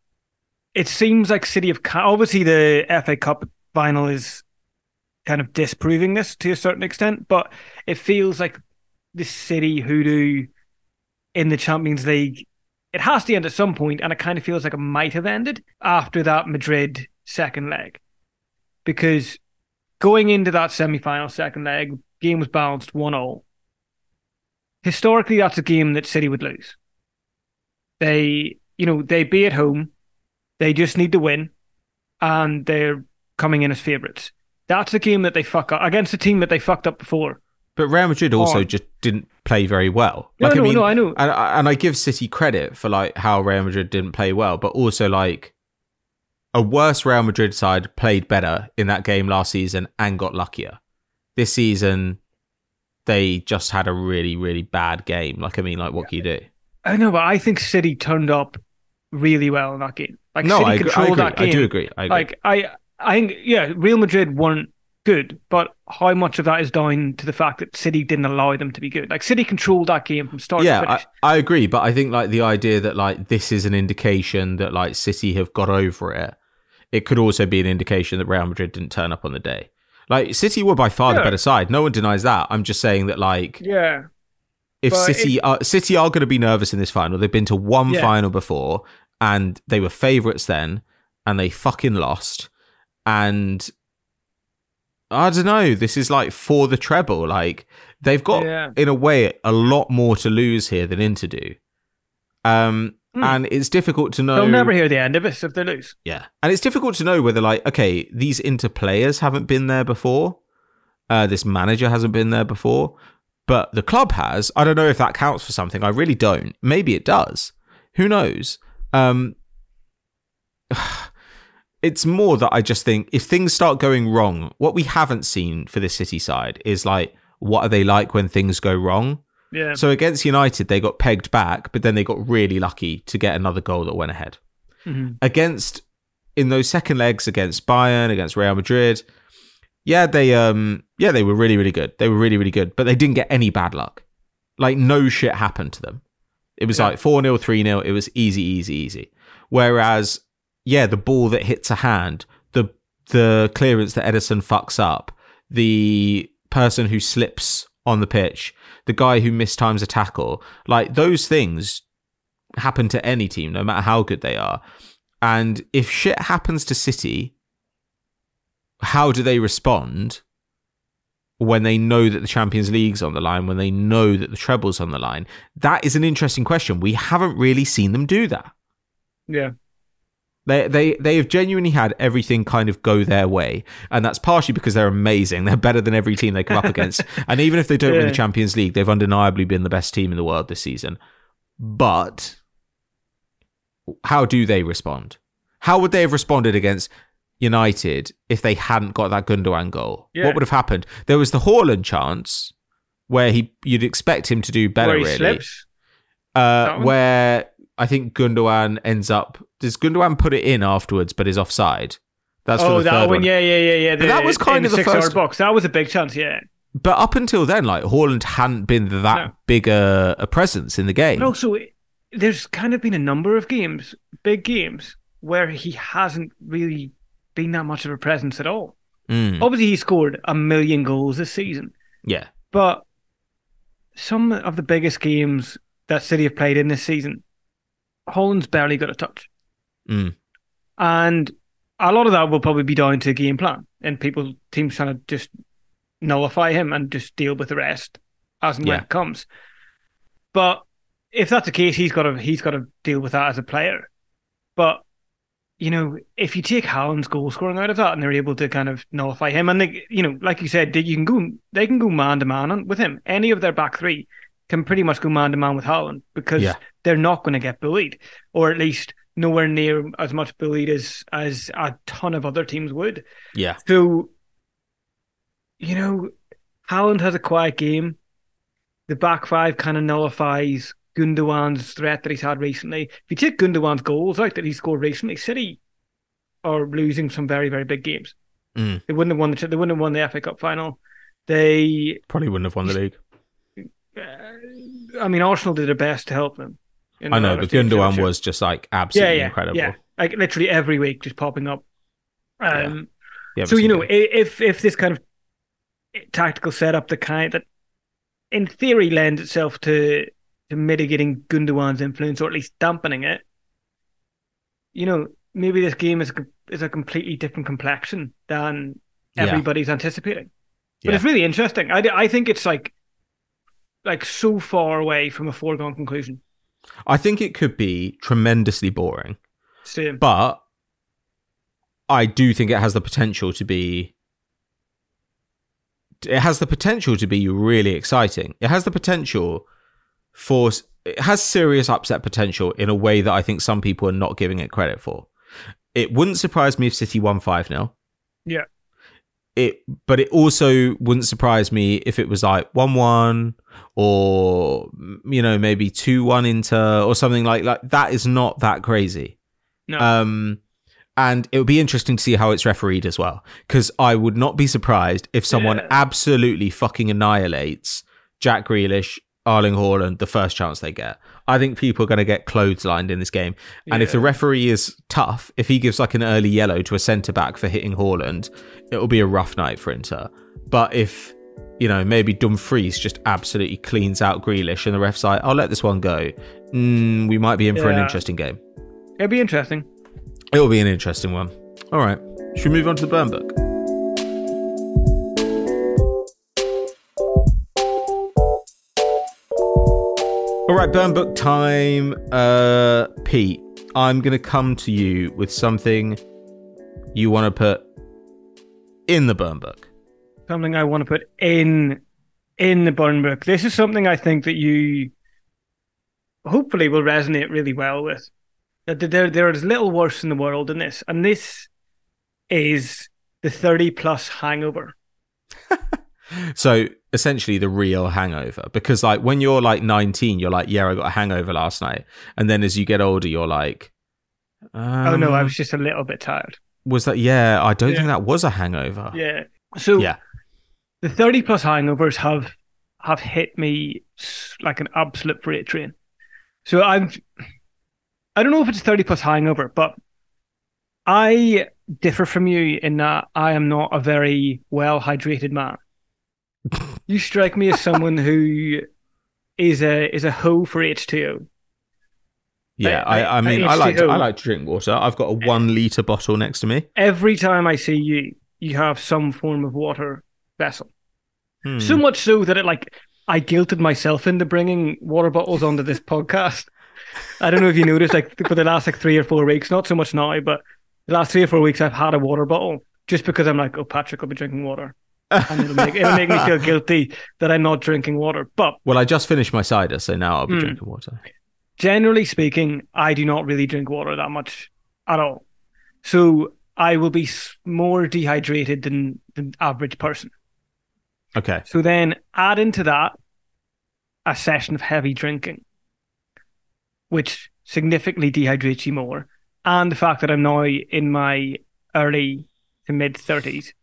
[SPEAKER 2] it seems like City have obviously the F A Cup final is kind of disproving this to a certain extent, but it feels like the City hoodoo in the Champions League, it has to end at some point, and it kind of feels like it might have ended after that Madrid second leg. Because going into that semi-final second leg, game was balanced one all. Historically, that's a game that City would lose. They, you know, they be at home, they just need to win, and they're coming in as favourites. That's a game that they fuck up against a team that they fucked up before.
[SPEAKER 1] But Real Madrid also oh. just didn't play very well.
[SPEAKER 2] No,
[SPEAKER 1] like,
[SPEAKER 2] no,
[SPEAKER 1] I mean,
[SPEAKER 2] no, I know.
[SPEAKER 1] And, and I give City credit for like how Real Madrid didn't play well, but also like a worse Real Madrid side played better in that game last season and got luckier. This season, they just had a really, really bad game. Like, I mean, like, what can you do?
[SPEAKER 2] I know, but I think City turned up really well in that game. Like,
[SPEAKER 1] no,
[SPEAKER 2] City
[SPEAKER 1] I,
[SPEAKER 2] controlled
[SPEAKER 1] I agree.
[SPEAKER 2] that game.
[SPEAKER 1] I do agree. I agree.
[SPEAKER 2] Like, I, I think, yeah, Real Madrid weren't good, but how much of that is down to the fact that City didn't allow them to be good? Like, City controlled that game from start
[SPEAKER 1] yeah,
[SPEAKER 2] to finish.
[SPEAKER 1] I, I agree, but I think like the idea that like this is an indication that like City have got over it. It could also be an indication that Real Madrid didn't turn up on the day. Like, City were by far yeah. the better side. No one denies that. I'm just saying that like,
[SPEAKER 2] yeah,
[SPEAKER 1] if City
[SPEAKER 2] it,
[SPEAKER 1] are City are going to be nervous in this final. They've been to one
[SPEAKER 2] yeah.
[SPEAKER 1] final before, and they were favourites then, and they fucking lost. And I don't know. This is like for the treble. Like, they've got,
[SPEAKER 2] yeah.
[SPEAKER 1] in a way, a lot more to lose here than Inter do. Um, mm. And it's difficult to know.
[SPEAKER 2] They'll never hear the end of it if they lose.
[SPEAKER 1] Yeah, and it's difficult to know whether, like, okay, these Inter players haven't been there before. Uh, this manager hasn't been there before, but the club has. I don't know if that counts for something. I really don't. Maybe it does. Who knows? Um, it's more that I just think if things start going wrong, what we haven't seen for this City side is like, what are they like when things go wrong?
[SPEAKER 2] Yeah.
[SPEAKER 1] So against United, they got pegged back, but then they got really lucky to get another goal that went ahead.
[SPEAKER 2] Mm-hmm.
[SPEAKER 1] Against, in those second legs against Bayern, against Real Madrid, yeah, they um, yeah, they were really, really good. They were really, really good, but they didn't get any bad luck. Like, no shit happened to them. It was yeah. like four nil, three nil. It was easy, easy, easy. Whereas, yeah, the ball that hits a hand, the the clearance that Ederson fucks up, the person who slips on the pitch, the guy who mistimes a tackle, like, those things happen to any team, no matter how good they are. And if shit happens to City, how do they respond when they know that the Champions League's on the line, when they know that the treble's on the line? That is an interesting question. We haven't really seen them do that.
[SPEAKER 2] Yeah.
[SPEAKER 1] They they they have genuinely had everything kind of go their way, and that's partially because they're amazing. They're better than every team they come up against, and even if they don't
[SPEAKER 2] yeah.
[SPEAKER 1] win the Champions League, they've undeniably been the best team in the world this season. But how do they respond? How would they have responded against United if they hadn't got that Gundogan goal?
[SPEAKER 2] Yeah.
[SPEAKER 1] What would have happened? There was the Haaland chance where he you'd expect him to do better,
[SPEAKER 2] where he
[SPEAKER 1] really.
[SPEAKER 2] Slips.
[SPEAKER 1] Uh, where I think Gundogan ends up. Does Gundogan put it in afterwards, but is offside? That's
[SPEAKER 2] oh,
[SPEAKER 1] for the
[SPEAKER 2] that
[SPEAKER 1] third
[SPEAKER 2] one.
[SPEAKER 1] one.
[SPEAKER 2] Yeah, yeah, yeah, yeah.
[SPEAKER 1] But that was kind of the
[SPEAKER 2] six
[SPEAKER 1] first
[SPEAKER 2] yard box. That was a big chance. Yeah.
[SPEAKER 1] But up until then, like, Haaland hadn't been that
[SPEAKER 2] no.
[SPEAKER 1] big a, a presence in the game.
[SPEAKER 2] But also, there's kind of been a number of games, big games, where he hasn't really been that much of a presence at all.
[SPEAKER 1] Mm.
[SPEAKER 2] Obviously, he scored a million goals this season.
[SPEAKER 1] Yeah.
[SPEAKER 2] But some of the biggest games that City have played in this season, Haaland's barely got a touch.
[SPEAKER 1] Mm.
[SPEAKER 2] And a lot of that will probably be down to game plan and people, teams trying to just nullify him and just deal with the rest as and when
[SPEAKER 1] Yeah.
[SPEAKER 2] it comes. But if that's the case, he's got to he's got to deal with that as a player. But you know, if you take Haaland's goal scoring out of that and they're able to kind of nullify him, and they, you know, like you said, they, you can go they can go man to man with him. Any of their back three can pretty much go man to man with Haaland because
[SPEAKER 1] Yeah.
[SPEAKER 2] they're not going to get bullied, or at least nowhere near as much bullied as as a ton of other teams would.
[SPEAKER 1] Yeah.
[SPEAKER 2] So, you know, Haaland has a quiet game. The back five kind of nullifies Gundogan's threat that he's had recently. If you take Gundogan's goals out that he scored recently, City are losing some very, very big games.
[SPEAKER 1] Mm.
[SPEAKER 2] They wouldn't have won the they wouldn't have won the F A Cup final. They
[SPEAKER 1] Probably wouldn't have won the league.
[SPEAKER 2] uh, I mean, Arsenal did their best to help them.
[SPEAKER 1] I know, but Gundogan was just like absolutely
[SPEAKER 2] yeah, yeah,
[SPEAKER 1] incredible.
[SPEAKER 2] Yeah. like literally every week, just popping up. Um,
[SPEAKER 1] yeah.
[SPEAKER 2] so you know, if if this kind of tactical setup, the kind that in theory lends itself to to mitigating Gundogan's influence, or at least dampening it, you know, maybe this game is is a completely different complexion than everybody's yeah. anticipating. But yeah. it's really interesting. I, I think it's like like so far away from a foregone conclusion.
[SPEAKER 1] I think it could be tremendously boring.
[SPEAKER 2] Same.
[SPEAKER 1] But I do think it has the potential to be it has the potential to be really exciting. It has the potential for it has serious upset potential in a way that I think some people are not giving it credit for. It wouldn't surprise me if City won five nil.
[SPEAKER 2] Yeah.
[SPEAKER 1] It, but it also wouldn't surprise me if it was like one one or, you know, maybe two one Inter or something like that. That is not that crazy.
[SPEAKER 2] No.
[SPEAKER 1] Um, and it would be interesting to see how it's refereed as well. Because I would not be surprised if someone yeah. absolutely fucking annihilates Jack Grealish, Erling Haaland the first chance they get. I think people are going to get clotheslined in this game. And yeah. if the referee is tough, if he gives like an early yellow to a centre-back for hitting Haaland, it will be a rough night for Inter. But if, you know, maybe Dumfries just absolutely cleans out Grealish and the ref's like, I'll let this one go, mm, we might be in for yeah. an interesting game.
[SPEAKER 2] It'll be interesting.
[SPEAKER 1] It will be an interesting one. All right. Should we move on to the burn book? All right, burn book time. Uh, Pete, I'm going to come to you with something you want to put in the burn book.
[SPEAKER 2] Something I want to put in in the burn book. This is something I think that you hopefully will resonate really well with. There, there is little worse in the world than this, and this is the thirty plus hangover.
[SPEAKER 1] So essentially the real hangover, because like when you're like nineteen, you're like, yeah, I got a hangover last night. And then as you get older, you're like, um,
[SPEAKER 2] oh no, I was just a little bit tired.
[SPEAKER 1] Was that? Yeah, I don't yeah. think that was a hangover.
[SPEAKER 2] Yeah. So
[SPEAKER 1] yeah.
[SPEAKER 2] the thirty plus hangovers have, have hit me like an absolute freight train. So I've, I don't know if it's a thirty plus hangover, but I differ from you in that I am not a very well hydrated man. You strike me as someone who is a is a hoe for H two O.
[SPEAKER 1] Yeah, I, I, I mean, I like to, I like to drink water. I've got a one liter bottle next to me.
[SPEAKER 2] Every time I see you, you have some form of water vessel. Hmm. So much so that it like I guilted myself into bringing water bottles onto this podcast. I don't know if you noticed, like for the last like three or four weeks, not so much now, but the last three or four weeks, I've had a water bottle just because I'm like, oh, Patrick will be drinking water. And it'll make, it'll make me feel guilty that I'm not drinking water. But
[SPEAKER 1] well, I just finished my cider, so now I'll be mm, drinking water.
[SPEAKER 2] Generally speaking, I do not really drink water that much at all. So I will be more dehydrated than the average person.
[SPEAKER 1] Okay.
[SPEAKER 2] So then add into that a session of heavy drinking, which significantly dehydrates you more. And the fact that I'm now in my early to mid thirties,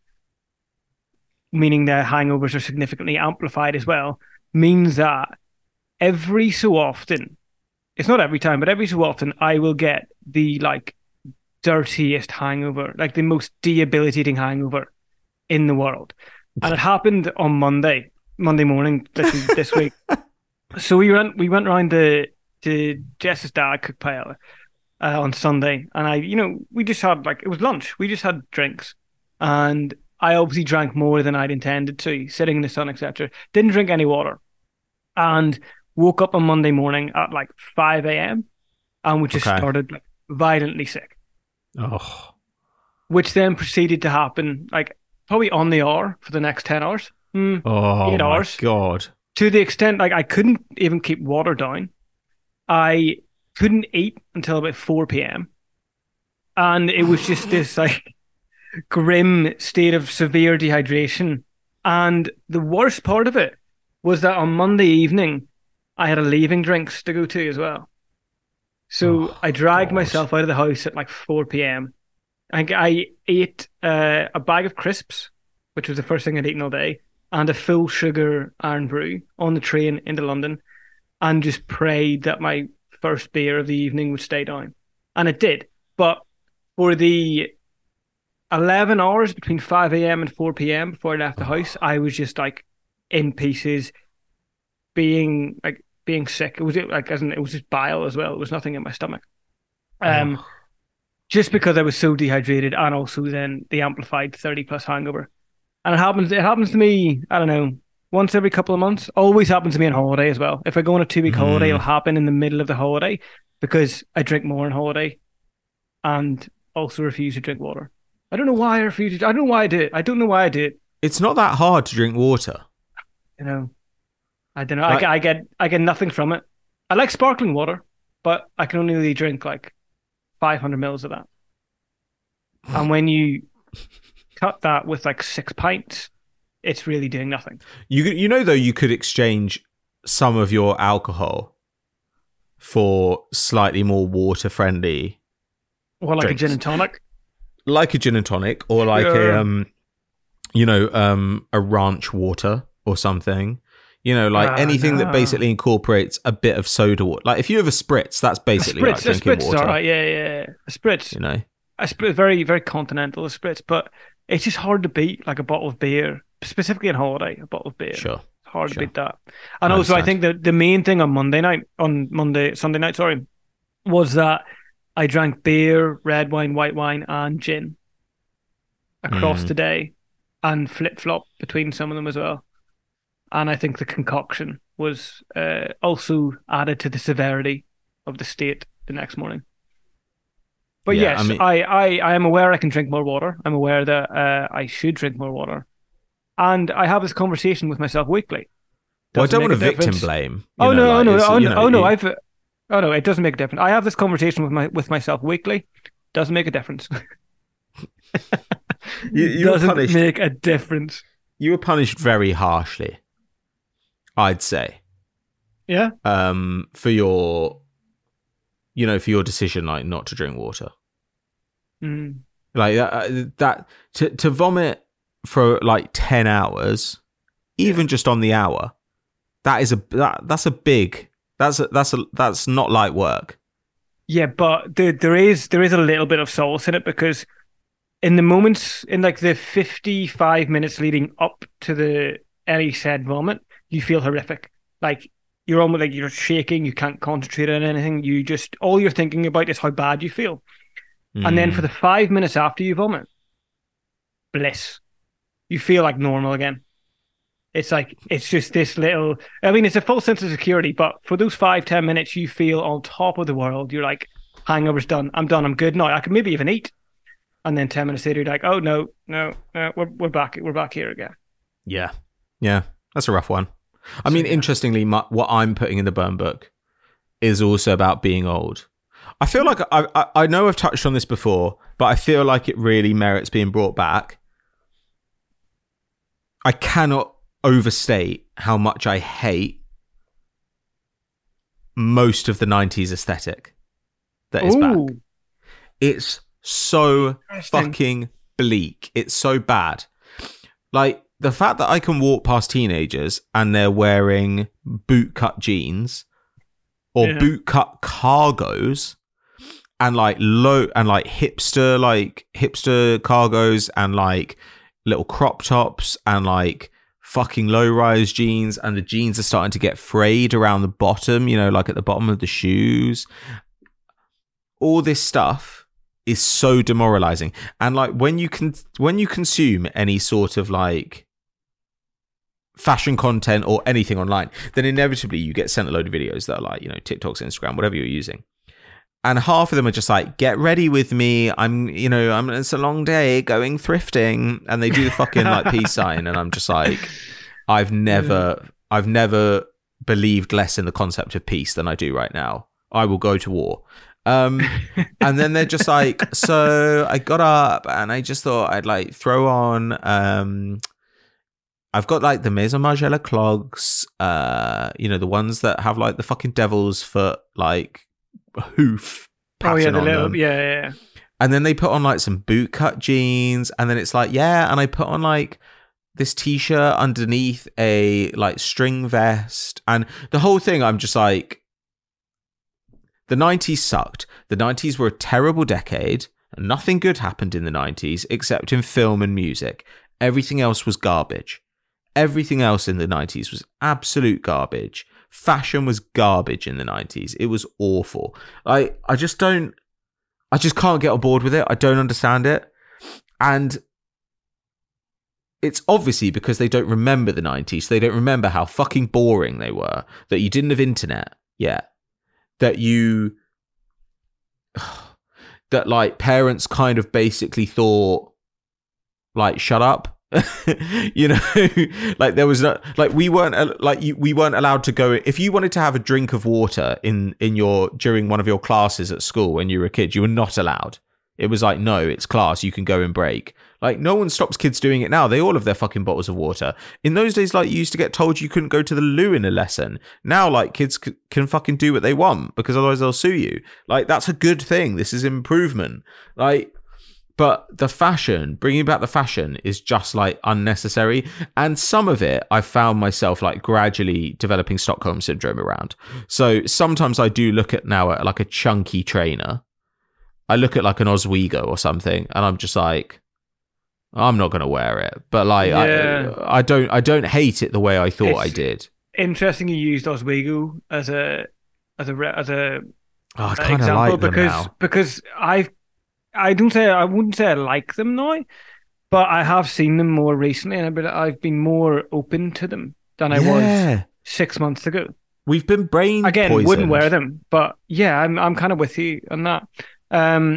[SPEAKER 2] meaning the hangovers are significantly amplified as well, means that every so often, it's not every time, but every so often, I will get the like dirtiest hangover, like the most debilitating hangover in the world. And it happened on Monday, Monday morning this, this week. So we went we went round to, to Jess's dad cook paella uh, on Sunday, and I, you know, we just had like, it was lunch. We just had drinks, and I obviously drank more than I'd intended to, sitting in the sun, et cetera. Didn't drink any water, and woke up on Monday morning at like five a.m. and we just okay. started like violently sick.
[SPEAKER 1] Oh,
[SPEAKER 2] which then proceeded to happen like probably on the hour for the next ten hours. Mm,
[SPEAKER 1] oh
[SPEAKER 2] eight
[SPEAKER 1] my
[SPEAKER 2] hours.
[SPEAKER 1] God!
[SPEAKER 2] To the extent like I couldn't even keep water down. I couldn't eat until about four p.m. and it was just this like grim state of severe dehydration. And the worst part of it was that on Monday evening I had a leaving drinks to go to as well. So oh, I dragged God. myself out of the house at like four p.m. I, I ate uh, a bag of crisps, which was the first thing I'd eaten all day, and a full sugar iron brew on the train into London, and just prayed that my first beer of the evening would stay down. And it did. But for the eleven hours between five a.m. and four p.m. before I left the house, I was just like in pieces, being like being sick. It was like as in, it was just bile as well. It was nothing in my stomach. Um, oh. Just because I was so dehydrated, and also then the amplified thirty plus hangover. And it happens. It happens to me. I don't know. Once every couple of months. Always happens to me on holiday as well. If I go on a two week mm. holiday, it'll happen in the middle of the holiday because I drink more on holiday, and also refuse to drink water. I don't know why I refuse to. I don't know why I do it. I don't know why I do it.
[SPEAKER 1] It's not that hard to drink water.
[SPEAKER 2] You know, I don't know. Like, I, I get. I get nothing from it. I like sparkling water, but I can only really drink like five hundred mils of that. And when you cut that with like six pints, it's really doing nothing. You
[SPEAKER 1] you know though, you could exchange some of your alcohol for slightly more water friendly.
[SPEAKER 2] Or like
[SPEAKER 1] drinks.
[SPEAKER 2] a gin and tonic.
[SPEAKER 1] Like a gin and tonic, or like yeah. a um, you know, um, a ranch water or something. You know, like uh, anything no. that basically incorporates a bit of soda water. Like if you have a spritz, that's basically a spritz, like drinking
[SPEAKER 2] a spritz
[SPEAKER 1] water.
[SPEAKER 2] All right, yeah, yeah, a spritz.
[SPEAKER 1] You know,
[SPEAKER 2] a spritz, very, very continental a spritz, but it's just hard to beat. Like a bottle of beer, specifically on holiday, a bottle of beer.
[SPEAKER 1] Sure,
[SPEAKER 2] it's hard
[SPEAKER 1] sure.
[SPEAKER 2] to beat that. And I also, understand. I think that the main thing on Monday night, on Monday, Sunday night, sorry, was that I drank beer, red wine, white wine, and gin across mm. the day, and flip flop between some of them as well. And I think the concoction was uh, also added to the severity of the state the next morning. But yeah, yes, I, mean... I, I, I am aware I can drink more water. I'm aware that uh, I should drink more water. And I have this conversation with myself weekly.
[SPEAKER 1] Well, I don't want to victim blame.
[SPEAKER 2] Oh,
[SPEAKER 1] know,
[SPEAKER 2] no,
[SPEAKER 1] like,
[SPEAKER 2] oh, no, oh,
[SPEAKER 1] you
[SPEAKER 2] no,
[SPEAKER 1] know,
[SPEAKER 2] oh, no,
[SPEAKER 1] it...
[SPEAKER 2] I've... Oh, no, it doesn't make a difference. I have this conversation with my with myself weekly. Doesn't make a difference.
[SPEAKER 1] you, you
[SPEAKER 2] doesn't
[SPEAKER 1] were punished,
[SPEAKER 2] make a difference.
[SPEAKER 1] You were punished very harshly, I'd say.
[SPEAKER 2] Yeah.
[SPEAKER 1] Um, for your, you know, for your decision, like not to drink water.
[SPEAKER 2] Mm.
[SPEAKER 1] Like uh, that to to vomit for like ten hours, even yeah. just on the hour. That is a that that's a big. That's a, that's a, that's not light work.
[SPEAKER 2] Yeah, but there there is there is a little bit of solace in it because in the moments in like the fifty-five minutes leading up to the any said vomit, you feel horrific. Like you're almost like you're shaking, you can't concentrate on anything. You just all you're thinking about is how bad you feel. Mm. And then for the five minutes after you vomit, bliss. You feel like normal again. It's like, it's just this little, I mean, it's a full sense of security, but for those five, ten minutes, you feel on top of the world. You're like, hangover's done. I'm done. I'm good now. I can maybe even eat. And then ten minutes later, you're like, oh, no, no, no we're, we're back. We're back here again.
[SPEAKER 1] Yeah. Yeah. That's a rough one. I mean, so, yeah. interestingly, my, what I'm putting in the burn book is also about being old. I feel like I, I, I know I've touched on this before, but I feel like it really merits being brought back. I cannot overstate how much I hate most of the nineties aesthetic that is Ooh. back. It's so fucking bleak. It's so bad. Like the fact that I can walk past teenagers and they're wearing bootcut jeans or yeah. bootcut cargos and like low and like hipster like hipster cargos and like little crop tops and like fucking low-rise jeans, and the jeans are starting to get frayed around the bottom, you know, like at the bottom of the shoes. All this stuff is so demoralizing. And like when you can when you consume any sort of like fashion content or anything online, then inevitably you get sent a load of videos that are like, you know, TikToks, Instagram, whatever you're using. And half of them are just like, get ready with me. I'm, you know, I'm, it's a long day going thrifting. And they do the fucking like peace sign. And I'm just like, I've never, I've never believed less in the concept of peace than I do right now. I will go to war. Um, and then they're just like, so I got up and I just thought I'd like throw on, um, I've got like the Maison Margiela clogs, uh, you know, the ones that have like the fucking devil's foot, like, hoof
[SPEAKER 2] oh yeah the little
[SPEAKER 1] them.
[SPEAKER 2] Yeah, yeah yeah
[SPEAKER 1] and then they put on like some boot cut jeans, and then it's like yeah and I put on like this t-shirt underneath a like string vest, and the whole thing I'm just like The nineties sucked. The nineties were a terrible decade. Nothing good happened in the nineties except in film and music. Everything else was garbage. Everything else in the nineties was absolute garbage. Fashion was garbage in the nineties. It was awful. I, I just don't... I just can't get on board with it. I don't understand it. And it's obviously because they don't remember the nineties. They don't remember how fucking boring they were. That you didn't have internet yet. That you... that like parents kind of basically thought, like, shut up. You know, like there was no, like we weren't like you, we weren't allowed to go. If you wanted to have a drink of water in in your during one of your classes at school when you were a kid, you were not allowed. It was like, no, it's class, you can go and break. Like, no one stops kids doing it now. They all have their fucking bottles of water. In those days, like, you used to get told you couldn't go to the loo in a lesson. Now, like, kids c- can fucking do what they want because otherwise they'll sue you. Like, that's a good thing. This is improvement. Like, but the fashion, bringing back the fashion is just, like, unnecessary. And some of it, I found myself, like, gradually developing Stockholm Syndrome around. So sometimes I do look at now at, like, a chunky trainer. I look at, like, an Oswego or something, and I'm just like, I'm not gonna wear it, but like yeah. I, I don't, I don't hate it the way I thought it's I did.
[SPEAKER 2] Interesting, you used Oswego as a, as a, as a
[SPEAKER 1] oh, I kind of like them
[SPEAKER 2] because
[SPEAKER 1] now.
[SPEAKER 2] because I, I don't say I wouldn't say I like them now, but I have seen them more recently, and I've been, I've been more open to them than I yeah. was six months ago.
[SPEAKER 1] We've been brain
[SPEAKER 2] again,
[SPEAKER 1] poisoned.
[SPEAKER 2] Wouldn't wear them, but yeah, I'm, I'm kind of with you on that. Um.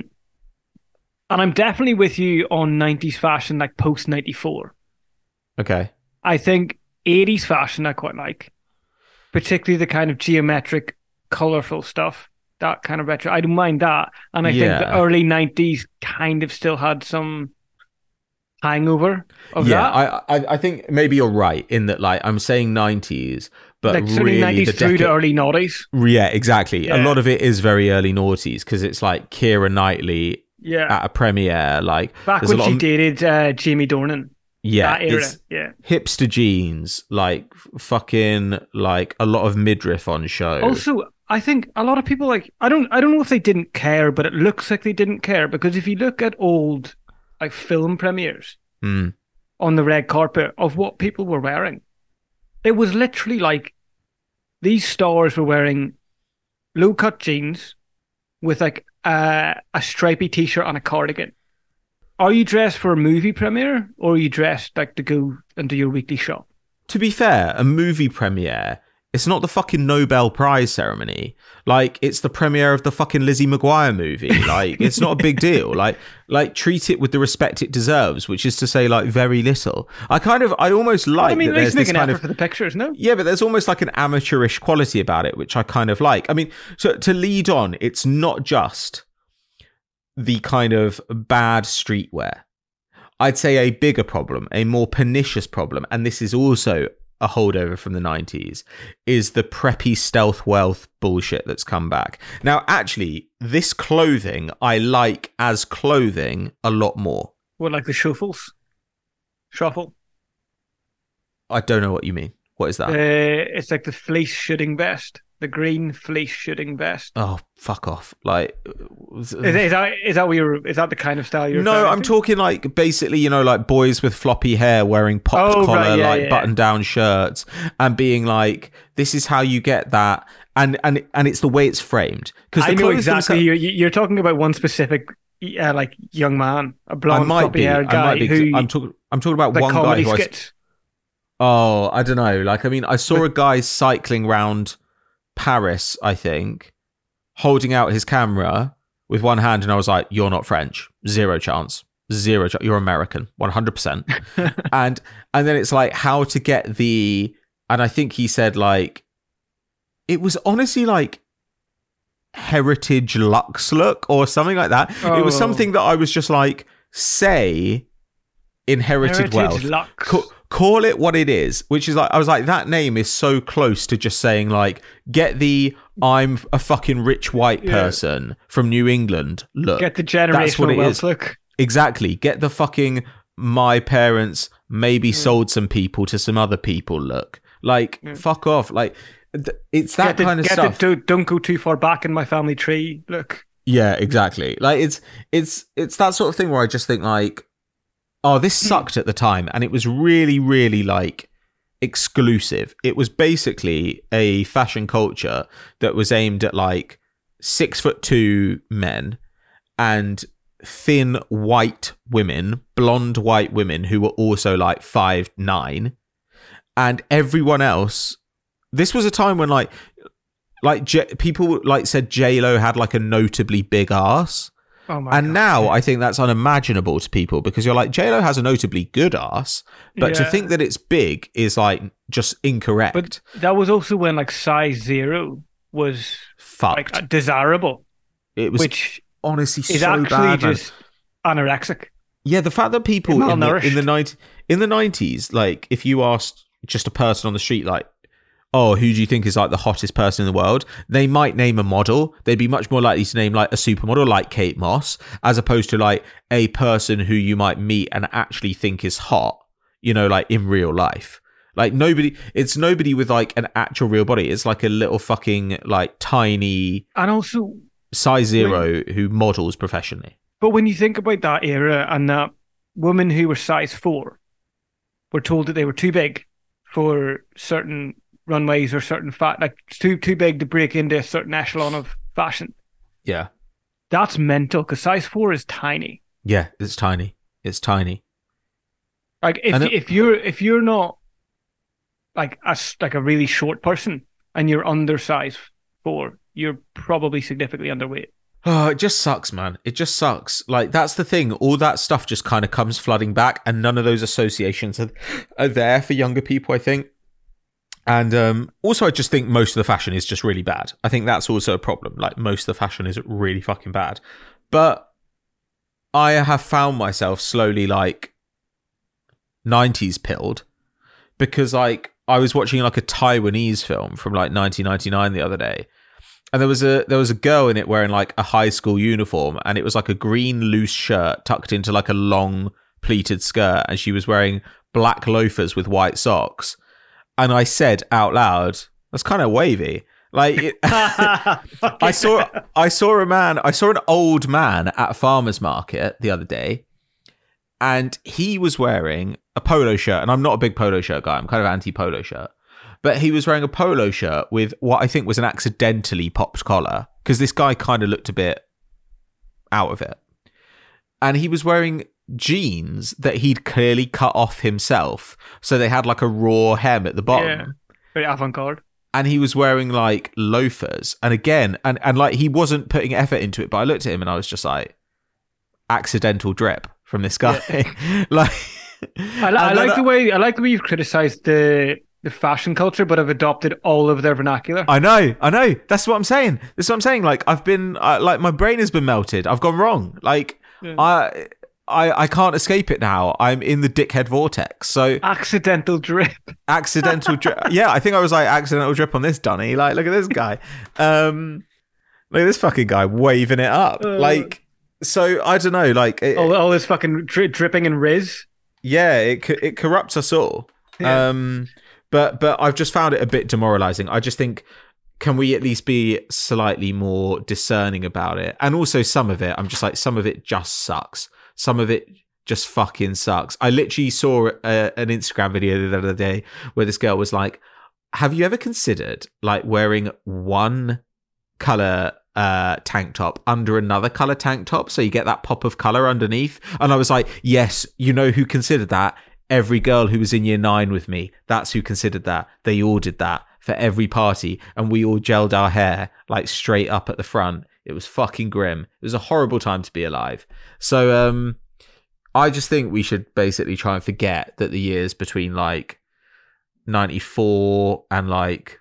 [SPEAKER 2] And I'm definitely with you on nineties fashion, like post ninety-four.
[SPEAKER 1] Okay.
[SPEAKER 2] I think eighties fashion I quite like, particularly the kind of geometric, colorful stuff, that kind of retro. I don't mind that. And I yeah. think the early nineties kind of still had some hangover of
[SPEAKER 1] yeah,
[SPEAKER 2] that.
[SPEAKER 1] Yeah, I, I I think maybe you're right in that, like, I'm saying nineties, but
[SPEAKER 2] like
[SPEAKER 1] really
[SPEAKER 2] nineties
[SPEAKER 1] the
[SPEAKER 2] through
[SPEAKER 1] decade...
[SPEAKER 2] to early noughties.
[SPEAKER 1] Yeah, exactly.
[SPEAKER 2] Yeah.
[SPEAKER 1] A lot of it is very early noughties because it's like Keira Knightley
[SPEAKER 2] yeah.
[SPEAKER 1] at a premiere, like
[SPEAKER 2] back when she
[SPEAKER 1] of...
[SPEAKER 2] dated uh, Jamie Dornan.
[SPEAKER 1] Yeah,
[SPEAKER 2] that era.
[SPEAKER 1] It's
[SPEAKER 2] yeah,
[SPEAKER 1] hipster jeans, like fucking like a lot of midriff on show.
[SPEAKER 2] Also, I think a lot of people like I don't I don't know if they didn't care, but it looks like they didn't care because if you look at old like film premieres
[SPEAKER 1] mm.
[SPEAKER 2] on the red carpet of what people were wearing, it was literally like these stars were wearing low cut jeans with like uh, a stripy t-shirt and a cardigan. Are you dressed for a movie premiere or are you dressed like to go and do your weekly shop?
[SPEAKER 1] To be fair, a movie premiere, it's not the fucking Nobel Prize ceremony. Like, it's the premiere of the fucking Lizzie McGuire movie. Like, it's not a big deal. Like, like treat it with the respect it deserves, which is to say, like, very little. I kind of, I almost like
[SPEAKER 2] I mean,
[SPEAKER 1] that
[SPEAKER 2] at least
[SPEAKER 1] there's
[SPEAKER 2] make
[SPEAKER 1] this
[SPEAKER 2] an
[SPEAKER 1] kind
[SPEAKER 2] effort
[SPEAKER 1] of
[SPEAKER 2] for the pictures, no?
[SPEAKER 1] Yeah, but there's almost like an amateurish quality about it, which I kind of like. I mean, so to lead on, it's not just the kind of bad streetwear. I'd say a bigger problem, a more pernicious problem, and this is also a holdover from the nineties, is the preppy stealth wealth bullshit that's come back. Now, actually, this clothing I like as clothing a lot more.
[SPEAKER 2] What, like the shuffles? Shuffle?
[SPEAKER 1] I don't know what you mean. What is that?
[SPEAKER 2] Uh, it's like the fleece shooting vest. The green fleece shooting vest.
[SPEAKER 1] Oh, fuck off! Like,
[SPEAKER 2] is, is that is that what you're? Is that the kind of style you're?
[SPEAKER 1] No, I'm
[SPEAKER 2] to?
[SPEAKER 1] talking like basically, you know, like boys with floppy hair wearing popped
[SPEAKER 2] oh,
[SPEAKER 1] collar,
[SPEAKER 2] right, yeah,
[SPEAKER 1] like
[SPEAKER 2] yeah.
[SPEAKER 1] button-down shirts, and being like, "This is how you get that," and and and it's the way it's framed. Because
[SPEAKER 2] I know exactly. You're, you're talking about one specific, uh, like young man, a blonde floppy haired guy.
[SPEAKER 1] I might be.
[SPEAKER 2] Who,
[SPEAKER 1] I'm talking. I'm talking about
[SPEAKER 2] like
[SPEAKER 1] one guy who
[SPEAKER 2] skits.
[SPEAKER 1] I. Oh, I don't know. Like, I mean, I saw but, a guy cycling round Paris, I think, holding out his camera with one hand, and I was like, "You're not French, zero chance, zero chance. You're American, one hundred percent." And and then it's like how to get the, and I think he said like, it was honestly like heritage luxe look or something like that. Oh. It was something that I was just like, say, inherited
[SPEAKER 2] heritage
[SPEAKER 1] wealth.
[SPEAKER 2] Luxe.
[SPEAKER 1] Co- Call it what it is, which is like, I was like, that name is so close to just saying like, get the I'm a fucking rich white person yeah. from New England look.
[SPEAKER 2] Get the generational wealth look.
[SPEAKER 1] Exactly. Get the fucking my parents maybe mm. sold some people to some other people look. Like, mm. fuck off. Like, it's that
[SPEAKER 2] get the,
[SPEAKER 1] kind of
[SPEAKER 2] get
[SPEAKER 1] stuff.
[SPEAKER 2] The, don't go too far back in my family tree. Look.
[SPEAKER 1] Yeah, exactly. Like it's it's it's that sort of thing where I just think like, oh, this sucked at the time, and it was really, really like exclusive. It was basically a fashion culture that was aimed at like six foot two men and thin white women, blonde white women who were also like five nine, and everyone else. This was a time when like. Like J- people like said J-Lo had like a notably big ass.
[SPEAKER 2] Oh my
[SPEAKER 1] and
[SPEAKER 2] God.
[SPEAKER 1] now I think that's unimaginable to people because you're like, J-Lo has a notably good ass, but
[SPEAKER 2] Yeah.
[SPEAKER 1] to think that it's big is like just incorrect.
[SPEAKER 2] But that was also when like size zero was
[SPEAKER 1] Fucked.
[SPEAKER 2] like desirable,
[SPEAKER 1] it was
[SPEAKER 2] which
[SPEAKER 1] honestly
[SPEAKER 2] is
[SPEAKER 1] so
[SPEAKER 2] actually
[SPEAKER 1] bad. man.
[SPEAKER 2] just anorexic.
[SPEAKER 1] Yeah, the fact that people in the,
[SPEAKER 2] Malnourished.
[SPEAKER 1] in the night in the nineties, like if you asked just a person on the street, like, oh, who do you think is like the hottest person in the world? They might name a model. They'd be much more likely to name like a supermodel like Kate Moss, as opposed to like a person who you might meet and actually think is hot, you know, like in real life. Like nobody, it's nobody with like an actual real body. It's like a little fucking like tiny
[SPEAKER 2] And also,
[SPEAKER 1] size zero who models professionally.
[SPEAKER 2] but when you think about that era and that women who were size four were told that they were too big for certain runways or certain fat, like too too big to break into a certain echelon of fashion.
[SPEAKER 1] Yeah.
[SPEAKER 2] That's mental because size four is tiny.
[SPEAKER 1] Yeah, it's tiny. It's tiny.
[SPEAKER 2] Like if
[SPEAKER 1] And it-
[SPEAKER 2] if you're if you're not like a s- like a really short person and you're under size four, you're probably significantly underweight.
[SPEAKER 1] Oh, it just sucks, man. It just sucks. Like, that's the thing. All that stuff just kind of comes flooding back, and none of those associations are, are there for younger people, I think. And um, also, I just think most of the fashion is just really bad. I think that's also a problem. Like, most of the fashion is really fucking bad. But I have found myself slowly, like, nineties pilled. Because, like, I was watching, like, a Taiwanese film from, like, nineteen ninety-nine the other day. And there was a there was a girl in it wearing, like, a high school uniform. And it was, like, a green loose shirt tucked into, like, a long pleated skirt. And she was wearing black loafers with white socks. And I said out loud, "That's kind of wavy." Like it, I saw, I saw a man, I saw an old man at a farmer's market the other day, and he was wearing a polo shirt. And I'm not a big polo shirt guy; I'm kind of anti-polo shirt. But he was wearing a polo shirt with what I think was an accidentally popped collar because this guy kind of looked a bit out of it, and he was wearing jeans that he'd clearly cut off himself, so they had like a raw hem at the bottom.
[SPEAKER 2] Yeah, very avant-garde.
[SPEAKER 1] And he was wearing like loafers, and again, and and like he wasn't putting effort into it. But I looked at him and I was just like, accidental drip from this guy. Yeah. like,
[SPEAKER 2] I, li- I like I, the way I like the way you've criticized the the fashion culture, but have adopted all of their vernacular.
[SPEAKER 1] I know, I know. That's what I'm saying. That's what I'm saying. Like I've been, uh, like my brain has been melted. I've gone wrong. Like yeah. I. I, I can't escape it now. I'm in the dickhead vortex. So
[SPEAKER 2] accidental drip.
[SPEAKER 1] Accidental drip. Yeah, I think I was like accidental drip on this Dunny. Like, look at this guy. Um, look at this fucking guy waving it up. Uh, like, so I don't know. Like, it,
[SPEAKER 2] all, all this fucking dri- dripping and riz.
[SPEAKER 1] Yeah, it it corrupts us all. Yeah. Um, but but I've just found it a bit demoralizing. I just think, can we at least be slightly more discerning about it? And also, some of it, I'm just like, some of it just sucks. Some of it just fucking sucks. I literally saw a, an Instagram video the other day where this girl was like, have you ever considered like wearing one color uh, tank top under another color tank top so you get that pop of color underneath? And I was like, yes, you know who considered that? Every girl who was in year nine with me. That's who considered that. They all did that for every party. And we all gelled our hair like straight up at the front. It was fucking grim. It was a horrible time to be alive. So um, I just think we should basically try and forget that the years between like ninety-four and like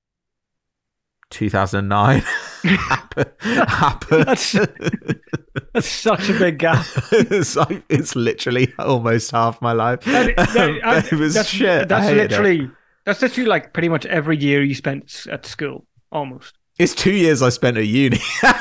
[SPEAKER 1] two thousand nine happen. happen.
[SPEAKER 2] That's, that's such a big gap.
[SPEAKER 1] it's like it's literally almost half my life. That, that, I, it was
[SPEAKER 2] that's,
[SPEAKER 1] shit.
[SPEAKER 2] That's literally it. That's literally like pretty much every year you spent at school, almost.
[SPEAKER 1] It's two years I spent at uni.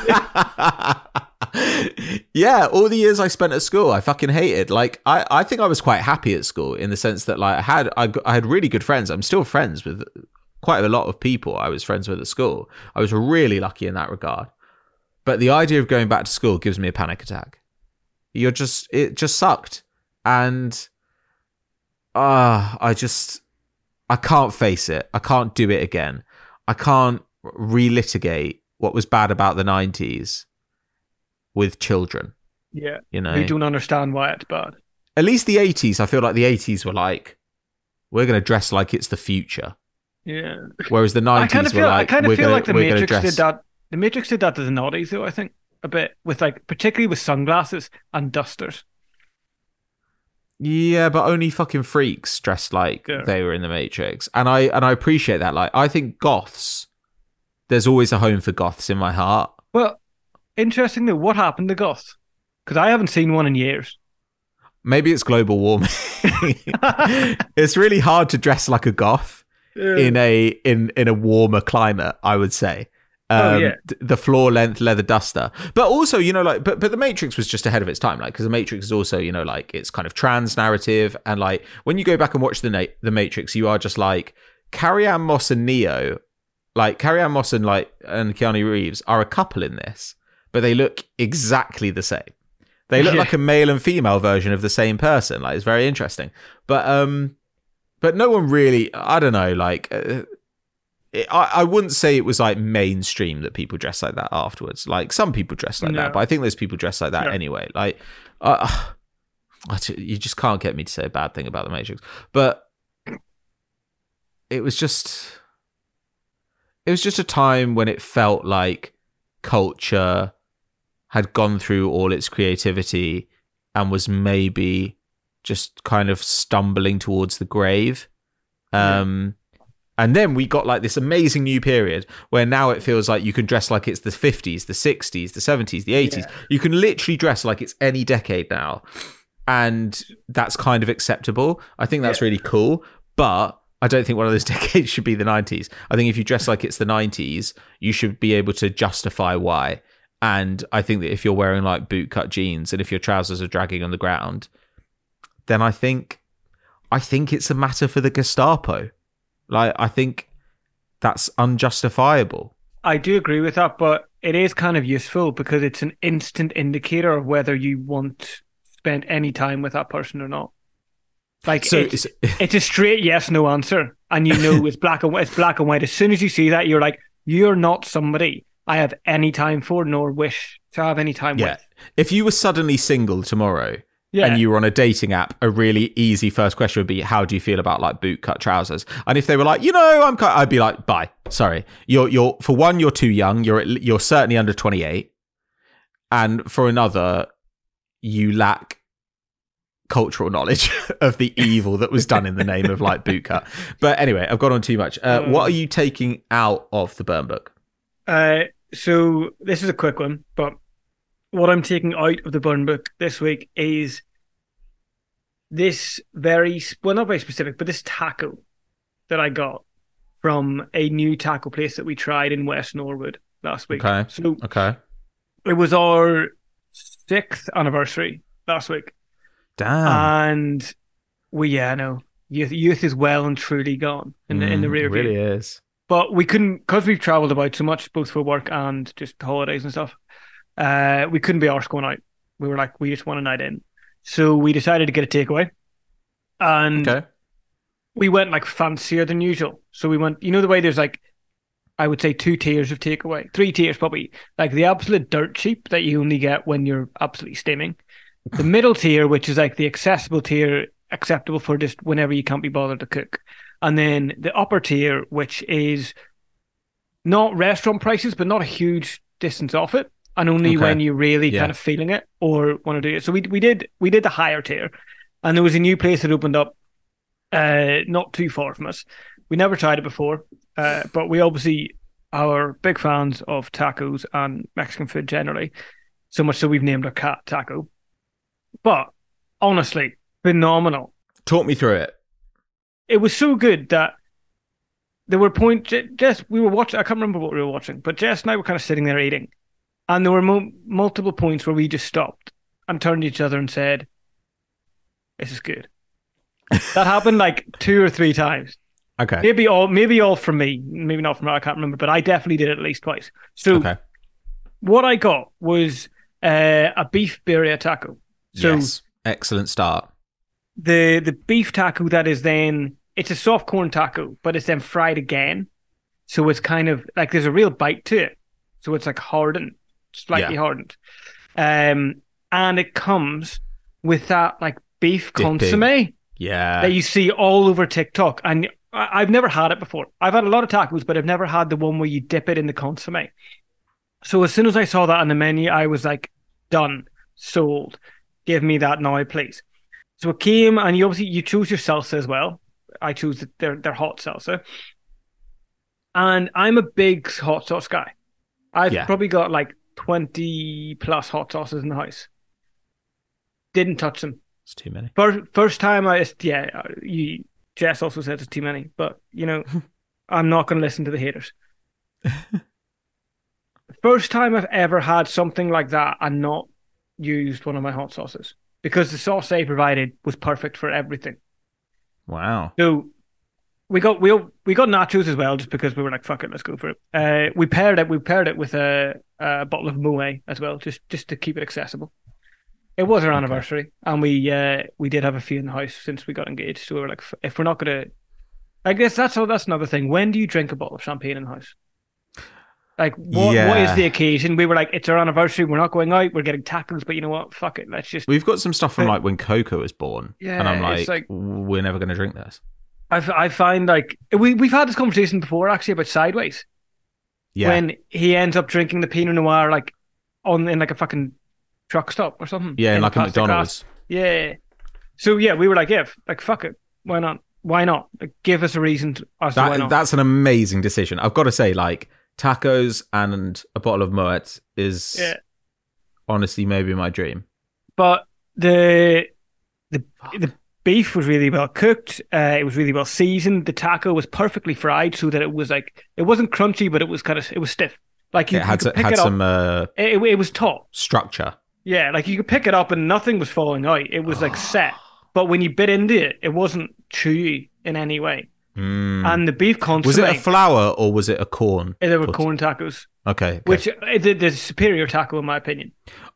[SPEAKER 1] Yeah, all the years I spent at school, I fucking hated. Like, I, I think I was quite happy at school in the sense that, like, I had I, I had really good friends. I'm still friends with quite a lot of people I was friends with at school. I was really lucky in that regard. But the idea of going back to school gives me a panic attack. You're just, it just sucked. And ah, uh, I just, I can't face it. I can't do it again. I can't relitigate what was bad about the nineties with children.
[SPEAKER 2] Yeah.
[SPEAKER 1] You know,
[SPEAKER 2] they don't understand why it's bad.
[SPEAKER 1] At least the eighties, I feel like the eighties were like, we're going to dress like it's the future.
[SPEAKER 2] Yeah.
[SPEAKER 1] Whereas the nineties
[SPEAKER 2] I kind of feel,
[SPEAKER 1] were like,
[SPEAKER 2] I kind of feel
[SPEAKER 1] gonna,
[SPEAKER 2] like the Matrix
[SPEAKER 1] dress...
[SPEAKER 2] did that. The Matrix did that to the noughties, though, I think, a bit, with like, particularly with sunglasses and dusters.
[SPEAKER 1] Yeah, but only fucking freaks dressed like yeah. they were in the Matrix. And I and I appreciate that. Like, I think goths, there's always a home for goths in my heart.
[SPEAKER 2] Well, interestingly, what happened to goths? Because I haven't seen one in years.
[SPEAKER 1] Maybe it's global warming. It's really hard to dress like a goth yeah. in a in in a warmer climate, I would say. Um, oh, yeah. The floor length leather duster, but also, you know, like, but but the Matrix was just ahead of its time, like, because the Matrix is also, you know, like, it's kind of trans narrative, and like when you go back and watch the Na- the Matrix, you are just like Carrie-Anne Moss and Neo, like Carrie-Anne Moss and like and Keanu Reeves are a couple in this, but they look exactly the same. They look yeah. like a male and female version of the same person. Like, it's very interesting, but um, but no one really, I don't know, like. Uh, It, I, I wouldn't say it was like mainstream that people dress like that afterwards. Like, some people dress like no. that, but I think those people dress like that no. anyway. Like, uh, you just can't get me to say a bad thing about the Matrix. But it was just, it was just a time when it felt like culture had gone through all its creativity and was maybe just kind of stumbling towards the grave. Um. Yeah. And then we got like this amazing new period where now it feels like you can dress like it's the fifties, the sixties, the seventies, the eighties. Yeah. You can literally dress like it's any decade now. And that's kind of acceptable. I think that's yeah. really cool. But I don't think one of those decades should be the nineties. I think if you dress like it's the nineties, you should be able to justify why. And I think that if you're wearing like bootcut jeans and if your trousers are dragging on the ground, then I think, I think it's a matter for the Gestapo. Like, I think that's unjustifiable.
[SPEAKER 2] I do agree with that, but it is kind of useful because it's an instant indicator of whether you want to spend any time with that person or not. Like, so it's, it's, it's a straight yes, no answer. And you know it's black and white. It's black and white. As soon as you see that, you're like, you're not somebody I have any time for nor wish to have any time
[SPEAKER 1] yeah.
[SPEAKER 2] with.
[SPEAKER 1] If you were suddenly single tomorrow...
[SPEAKER 2] Yeah.
[SPEAKER 1] And you were on a dating app, a really easy first question would be, how do you feel about like bootcut trousers? And if they were like, you know, I'm kind, I'd be like, bye. Sorry. You're, you're, for one, you're too young. You're, you're certainly under twenty-eight. And for another, you lack cultural knowledge of the evil that was done in the name of like bootcut. But anyway, I've gone on too much. Uh, um, what are you taking out of the burn book?
[SPEAKER 2] Uh, so this is a quick one, but what I'm taking out of the burn book this week is this very, well, not very specific, but this taco that I got from a new taco place that we tried in West Norwood last week.
[SPEAKER 1] Okay.
[SPEAKER 2] So
[SPEAKER 1] okay.
[SPEAKER 2] It was our sixth anniversary last week.
[SPEAKER 1] Damn.
[SPEAKER 2] And we, yeah, no, youth, youth is well and truly gone in the, mm, in the rear
[SPEAKER 1] it
[SPEAKER 2] view.
[SPEAKER 1] really is.
[SPEAKER 2] But we couldn't, because we've traveled about so much, both for work and just holidays and stuff. Uh, we couldn't be arsed going out. We were like, we just want a night in. So we decided to get a takeaway. And
[SPEAKER 1] okay.
[SPEAKER 2] we went like fancier than usual. So we went, you know, the way there's like, I would say two tiers of takeaway, three tiers probably. Like the absolute dirt cheap that you only get when you're absolutely steaming. The middle tier, which is like the accessible tier, acceptable for just whenever you can't be bothered to cook. And then the upper tier, which is not restaurant prices, but not a huge distance off it. And only okay. when you're really yeah. kind of feeling it or want to do it. So we we did we did the higher tier, and there was a new place that opened up, uh, not too far from us. We never tried it before, uh, but we obviously are big fans of tacos and Mexican food generally. So much so we've named our cat Taco. But honestly, phenomenal.
[SPEAKER 1] Talk me through it.
[SPEAKER 2] It was so good that there were points. Jess, we were watching. I can't remember what we were watching, but Jess and I were kind of sitting there eating. And there were mo- multiple points where we just stopped and turned to each other and said, this is good. That happened like two or three times.
[SPEAKER 1] Okay.
[SPEAKER 2] Maybe all, maybe all from me. Maybe not from me. I can't remember, but I definitely did it at least twice. So
[SPEAKER 1] Okay.
[SPEAKER 2] what I got was uh, a beef birria taco. So
[SPEAKER 1] yes. Excellent start.
[SPEAKER 2] the the beef taco that is then it's a soft corn taco, but it's then fried again. So it's kind of like there's a real bite to it. So it's like hardened, slightly
[SPEAKER 1] Yeah.
[SPEAKER 2] hardened. Um, and it comes with that like beef
[SPEAKER 1] Dipping.
[SPEAKER 2] consomme
[SPEAKER 1] Yeah.
[SPEAKER 2] that you see all over TikTok. And I- I've never had it before. I've had a lot of tacos, but I've never had the one where you dip it in the consomme. So as soon as I saw that on the menu, I was like, done, sold. Give me that now, please. So it came, and you obviously you choose your salsa as well. I choose their their hot salsa, and I'm a big hot sauce guy. I've
[SPEAKER 1] Yeah.
[SPEAKER 2] probably got like twenty plus hot sauces in the house. Didn't touch them.
[SPEAKER 1] It's too many.
[SPEAKER 2] First first time I yeah, you Jess also said it's too many, but you know, I'm not going to listen to the haters. First time I've ever had something like that and not used one of my hot sauces because the sauce they provided was perfect for everything.
[SPEAKER 1] Wow.
[SPEAKER 2] So we got we we got nachos as well, just because we were like, fuck it, let's go for it. Uh, we paired it we paired it with a, a bottle of Moët as well, just just to keep it accessible. It was our anniversary, and we uh, we did have a few in the house since we got engaged. So we were like, if we're not gonna, I guess that's all. That's another thing. When do you drink a bottle of champagne in the house? Like, what
[SPEAKER 1] Yeah.
[SPEAKER 2] what is the occasion? We were like, it's our anniversary. We're not going out. We're getting tacos, but you know what? Fuck it. Let's just.
[SPEAKER 1] We've got some stuff from
[SPEAKER 2] But-
[SPEAKER 1] like when Coco was born.
[SPEAKER 2] Yeah,
[SPEAKER 1] And I'm
[SPEAKER 2] it's
[SPEAKER 1] like,
[SPEAKER 2] like-
[SPEAKER 1] we're never going to drink this.
[SPEAKER 2] I, f- I find like we we've had this conversation before actually about Sideways.
[SPEAKER 1] Yeah.
[SPEAKER 2] When he ends up drinking the Pinot Noir like on in like a fucking truck stop or something.
[SPEAKER 1] yeah,
[SPEAKER 2] in
[SPEAKER 1] like a
[SPEAKER 2] plastic glass.
[SPEAKER 1] McDonald's.
[SPEAKER 2] Yeah. So yeah, we were like, yeah, f- like fuck it, why not? Why not? Like, give us a reason to, as to why
[SPEAKER 1] That,
[SPEAKER 2] not.
[SPEAKER 1] that's an amazing decision. I've got to say, like, tacos and a bottle of Moet is
[SPEAKER 2] Yeah.
[SPEAKER 1] honestly maybe my dream.
[SPEAKER 2] But the the the beef was really well cooked. Uh, it was really well seasoned. The taco was perfectly fried, so that it was like it wasn't crunchy, but it was kind of it was stiff. Like you,
[SPEAKER 1] It had,
[SPEAKER 2] you could
[SPEAKER 1] to,
[SPEAKER 2] pick
[SPEAKER 1] had
[SPEAKER 2] it up.
[SPEAKER 1] some uh,
[SPEAKER 2] It, it was taut.
[SPEAKER 1] structure.
[SPEAKER 2] Yeah, like you could pick it up and nothing was falling out. It was like set. But when you bit into it, it wasn't chewy in any way.
[SPEAKER 1] Mm.
[SPEAKER 2] And the beef consomme,
[SPEAKER 1] Was it a flour or was it a corn?
[SPEAKER 2] they were
[SPEAKER 1] Put-
[SPEAKER 2] corn tacos,
[SPEAKER 1] Okay. okay.
[SPEAKER 2] which uh, the, the superior taco in my opinion.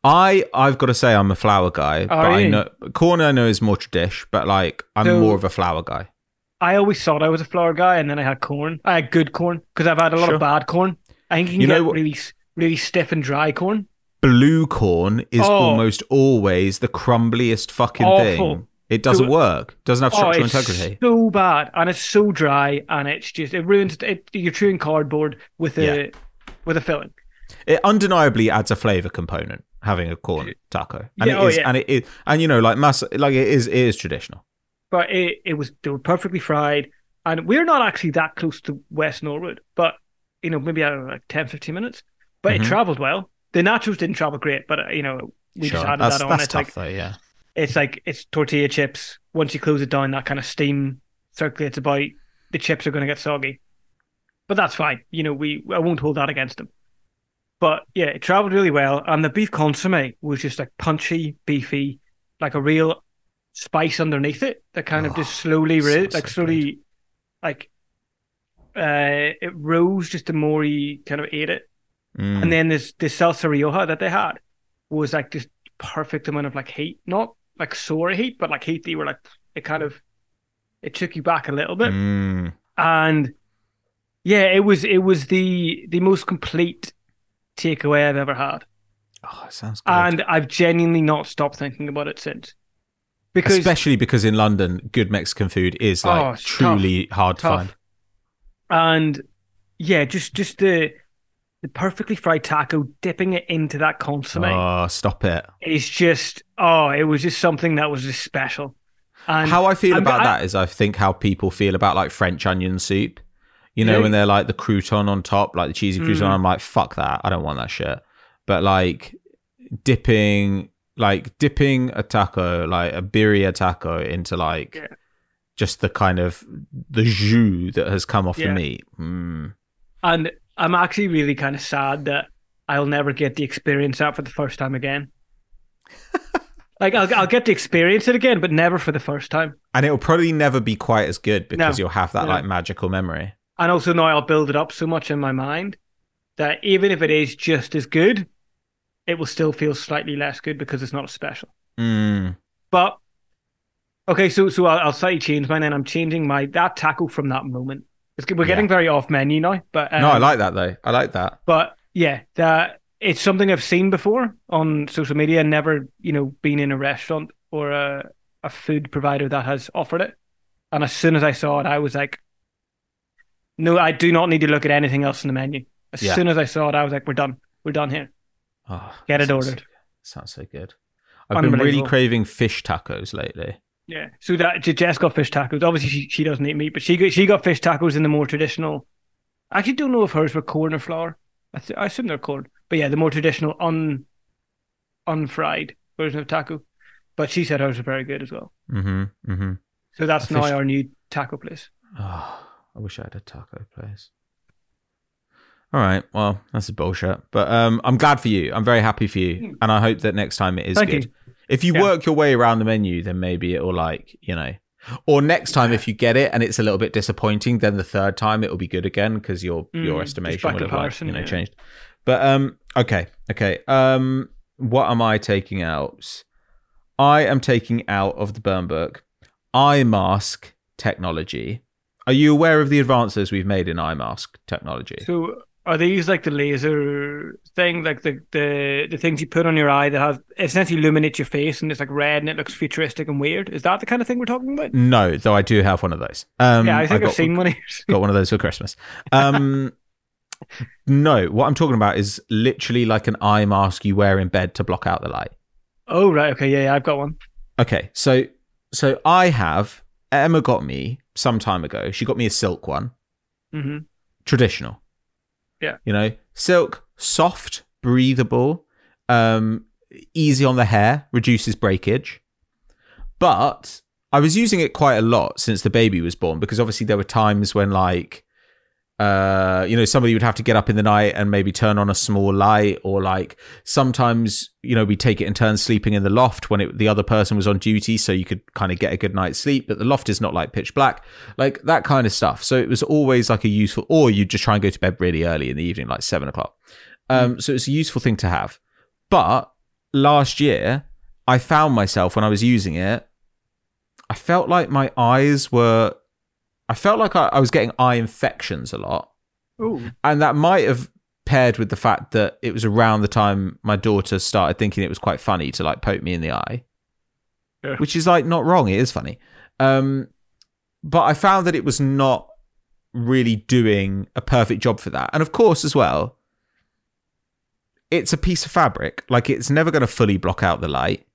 [SPEAKER 1] I I've got to say I'm a flour guy, but I
[SPEAKER 2] you?
[SPEAKER 1] know corn I know is more tradish, but like I'm
[SPEAKER 2] So-
[SPEAKER 1] more of a flour guy.
[SPEAKER 2] I always thought I was a flour guy, and then I had corn. I had good corn because I've had a lot
[SPEAKER 1] Sure.
[SPEAKER 2] of bad corn. I think you can
[SPEAKER 1] You know
[SPEAKER 2] get
[SPEAKER 1] what-
[SPEAKER 2] really really stiff and dry corn.
[SPEAKER 1] Blue corn is
[SPEAKER 2] Oh.
[SPEAKER 1] almost always the crumbliest fucking
[SPEAKER 2] Awful.
[SPEAKER 1] thing. It doesn't
[SPEAKER 2] So-
[SPEAKER 1] work. Doesn't have
[SPEAKER 2] Oh,
[SPEAKER 1] structural
[SPEAKER 2] it's
[SPEAKER 1] integrity.
[SPEAKER 2] so bad, and it's so dry, and it's just it ruins it. You're chewing cardboard with a
[SPEAKER 1] Yeah.
[SPEAKER 2] with a filling.
[SPEAKER 1] It undeniably adds a flavor component having a corn taco, and
[SPEAKER 2] Yeah,
[SPEAKER 1] it
[SPEAKER 2] oh,
[SPEAKER 1] is,
[SPEAKER 2] yeah.
[SPEAKER 1] and it is, and you know, like mass, like it is, it is traditional.
[SPEAKER 2] But it, it was they were perfectly fried, and we're not actually that close to West Norwood, but you know maybe I don't know, like ten, fifteen minutes. But
[SPEAKER 1] Mhm.
[SPEAKER 2] it travelled well. The nachos didn't travel great, but uh, you know we
[SPEAKER 1] Sure.
[SPEAKER 2] just added
[SPEAKER 1] that's
[SPEAKER 2] that on.
[SPEAKER 1] that's
[SPEAKER 2] It's
[SPEAKER 1] tough
[SPEAKER 2] like
[SPEAKER 1] though. Yeah.
[SPEAKER 2] it's like it's tortilla chips. Once you close it down, that kind of steam circulates about. The chips are going to get soggy, but that's fine. You know we I won't hold that against them. But yeah, it travelled really well, and the beef consomme was just like punchy, beefy, like a real spice underneath it that kind of
[SPEAKER 1] Oh,
[SPEAKER 2] just slowly,
[SPEAKER 1] so,
[SPEAKER 2] ri-
[SPEAKER 1] so
[SPEAKER 2] like slowly, like uh, it rose just the more you kind of ate it.
[SPEAKER 1] Mm.
[SPEAKER 2] And then this this salsa rioja that they had was like this perfect amount of like heat, not like sour heat, but like heat that you were like it kind of it took you back a little bit.
[SPEAKER 1] Mm.
[SPEAKER 2] And yeah, it was it was the the most complete takeaway I've ever had.
[SPEAKER 1] Oh, it sounds good.
[SPEAKER 2] And I've genuinely not stopped thinking about it since. Because
[SPEAKER 1] Especially because in London, good Mexican food is like
[SPEAKER 2] Oh, it's
[SPEAKER 1] truly hard to
[SPEAKER 2] tough.
[SPEAKER 1] find.
[SPEAKER 2] and yeah, just just the the perfectly fried taco, dipping it into that consomme
[SPEAKER 1] Oh, stop it!
[SPEAKER 2] is just oh, it was just something that was just special. And
[SPEAKER 1] How I feel
[SPEAKER 2] I'm-
[SPEAKER 1] about
[SPEAKER 2] I-
[SPEAKER 1] that is I think how people feel about like French onion soup. You know,
[SPEAKER 2] Yeah.
[SPEAKER 1] when they're like the crouton on top, like the cheesy crouton,
[SPEAKER 2] Mm.
[SPEAKER 1] I'm like, fuck that. I don't want that shit. But like dipping, like dipping a taco, like a birria taco into like
[SPEAKER 2] Yeah.
[SPEAKER 1] just the kind of the jus that has come off
[SPEAKER 2] Yeah.
[SPEAKER 1] the meat. Mm.
[SPEAKER 2] And I'm actually really kind of sad that I'll never get the experience out for the first time again. Like I'll I'll get to experience it again, but never for the first time.
[SPEAKER 1] And it'll probably never be quite as good because
[SPEAKER 2] No.
[SPEAKER 1] you'll have that
[SPEAKER 2] No.
[SPEAKER 1] like magical memory.
[SPEAKER 2] And also now I'll build it up so much in my mind that even if it is just as good, it will still feel slightly less good because it's not as special.
[SPEAKER 1] Mm.
[SPEAKER 2] But okay, so so I'll, I'll slightly change mine, and I'm changing my that taco from that moment. It's, we're getting
[SPEAKER 1] Yeah.
[SPEAKER 2] very off menu now, but um,
[SPEAKER 1] No, I like that though. I like that.
[SPEAKER 2] But yeah, that it's something I've seen before on social media, and never you know been in a restaurant or a a food provider that has offered it. And as soon as I saw it, I was like, no, I do not need to look at anything else in the menu. As
[SPEAKER 1] Yeah.
[SPEAKER 2] soon as I saw it, I was like, we're done. We're done here.
[SPEAKER 1] Oh,
[SPEAKER 2] Get it
[SPEAKER 1] sounds
[SPEAKER 2] ordered.
[SPEAKER 1] So, sounds so good. I've been really
[SPEAKER 2] Unbelievable.
[SPEAKER 1] craving fish tacos lately.
[SPEAKER 2] Yeah. So that Jess got fish tacos. Obviously, she, she doesn't eat meat, but she got, she got fish tacos in the more traditional. I actually don't know if hers were corn or flour. I, th- I assume they're corn. But yeah, the more traditional un unfried version of taco. But she said hers were very good as well.
[SPEAKER 1] Mm-hmm. Mm-hmm.
[SPEAKER 2] So that's
[SPEAKER 1] A
[SPEAKER 2] now
[SPEAKER 1] fish-
[SPEAKER 2] our new taco place.
[SPEAKER 1] Oh, I wish I had a taco place. All right, well, that's a bullshit. But um, I'm glad for you. I'm very happy for you. And I hope that next time it is
[SPEAKER 2] Thank
[SPEAKER 1] good.
[SPEAKER 2] you.
[SPEAKER 1] If you
[SPEAKER 2] Yeah.
[SPEAKER 1] work your way around the menu, then maybe it'll like, you know. Or next time if you get it and it's a little bit disappointing, then the third time it'll be good again because your
[SPEAKER 2] Mm,
[SPEAKER 1] your
[SPEAKER 2] just
[SPEAKER 1] estimation
[SPEAKER 2] by
[SPEAKER 1] will have like,
[SPEAKER 2] comparison,
[SPEAKER 1] you know,
[SPEAKER 2] yeah.
[SPEAKER 1] changed. But um okay, okay. Um what am I taking out? I am taking out of the burn book eye mask technology. Are you aware of the advances we've made in eye mask technology?
[SPEAKER 2] So are these like the laser thing, like the, the, the things you put on your eye that have essentially illuminate your face and it's like red and it looks futuristic and weird? Is that the kind of thing we're talking about?
[SPEAKER 1] No, though I do have one of those. Um,
[SPEAKER 2] Yeah, I think
[SPEAKER 1] got,
[SPEAKER 2] I've seen one here.
[SPEAKER 1] got one of those for Christmas. Um, no, what I'm talking about is literally like an eye mask you wear in bed to block out the light.
[SPEAKER 2] Oh, right. Okay. Yeah, yeah, I've got one.
[SPEAKER 1] Okay, so so I have Emma got me some time ago. She got me a silk one,
[SPEAKER 2] hmm
[SPEAKER 1] traditional.
[SPEAKER 2] Yeah.
[SPEAKER 1] You know, silk, soft, breathable, um, easy on the hair, reduces breakage. But I was using it quite a lot since the baby was born because obviously there were times when like, uh, you know, somebody would have to get up in the night and maybe turn on a small light, or like sometimes, you know, we take it in turns sleeping in the loft when it, the other person was on duty, so you could kind of get a good night's sleep, but the loft is not like pitch black, like that kind of stuff. So it was always like a useful, or you just try and go to bed really early in the evening, like seven o'clock. Um, so it's a useful thing to have. But last year, I found myself when I was using it, I felt like my eyes were. I felt like I, I was getting eye infections a lot.
[SPEAKER 2] Oh,
[SPEAKER 1] And that might have paired with the fact that it was around the time my daughter started thinking it was quite funny to like poke me in the eye,
[SPEAKER 2] Yeah.
[SPEAKER 1] which is like not wrong. It is funny. Um, but I found that it was not really doing a perfect job for that. And of course, as well, it's a piece of fabric. Like it's never going to fully block out the light.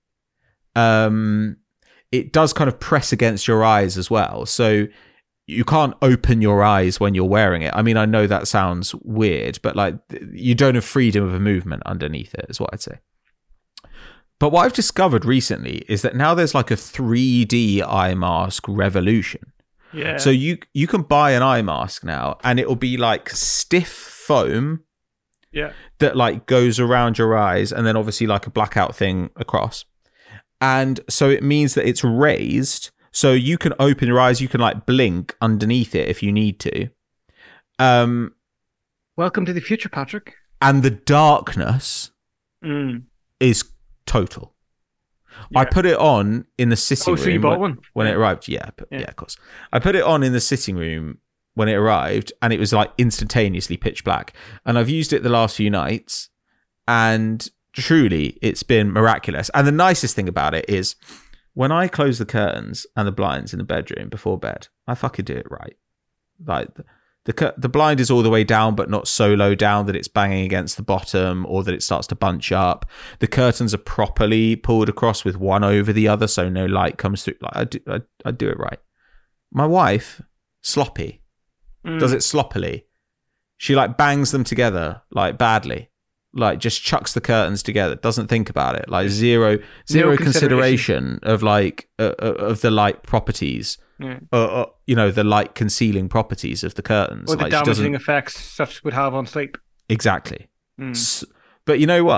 [SPEAKER 1] Um, it does kind of press against your eyes as well. So you can't open your eyes when you're wearing it. I mean, I know that sounds weird, but like you don't have freedom of movement underneath it, is what I'd say. But what I've discovered recently is that now there's like a three D eye mask revolution.
[SPEAKER 2] yeah.
[SPEAKER 1] So you you can buy an eye mask now, and it'll be like stiff foam
[SPEAKER 2] yeah.
[SPEAKER 1] that like goes around your eyes, and then obviously like a blackout thing across. And so it means that it's raised. So you can open your eyes, you can like blink underneath it if you need to. Um,
[SPEAKER 2] Welcome to the future, Patrick.
[SPEAKER 1] and the darkness
[SPEAKER 2] Mm.
[SPEAKER 1] is total. I
[SPEAKER 2] Yeah.
[SPEAKER 1] put it on in the sitting
[SPEAKER 2] Oh,
[SPEAKER 1] room
[SPEAKER 2] so you bought
[SPEAKER 1] when,
[SPEAKER 2] one?
[SPEAKER 1] when
[SPEAKER 2] Yeah.
[SPEAKER 1] it arrived. Yeah, but,
[SPEAKER 2] Yeah.
[SPEAKER 1] yeah, of course. I put it on in the sitting room when it arrived, and it was like instantaneously pitch black. And I've used it the last few nights, and truly, it's been miraculous. And the nicest thing about it is, when I close the curtains and the blinds in the bedroom before bed, I fucking do it right. Like the the, cur- the blind is all the way down, but not so low down that it's banging against the bottom or that it starts to bunch up. The curtains are properly pulled across with one over the other, so no light comes through. Like I do, I, I do it right. My wife, sloppy,
[SPEAKER 2] Mm.
[SPEAKER 1] does it sloppily. She like bangs them together like badly. Like just chucks the curtains together, doesn't think about it. Like zero, zero consideration of like uh, uh, of the light properties,
[SPEAKER 2] Yeah.
[SPEAKER 1] uh, uh, you know, the light concealing properties of the curtains.
[SPEAKER 2] Or the
[SPEAKER 1] Like she doesn't
[SPEAKER 2] damaging effects such would have on sleep.
[SPEAKER 1] exactly.
[SPEAKER 2] Mm.
[SPEAKER 1] S- But you know what?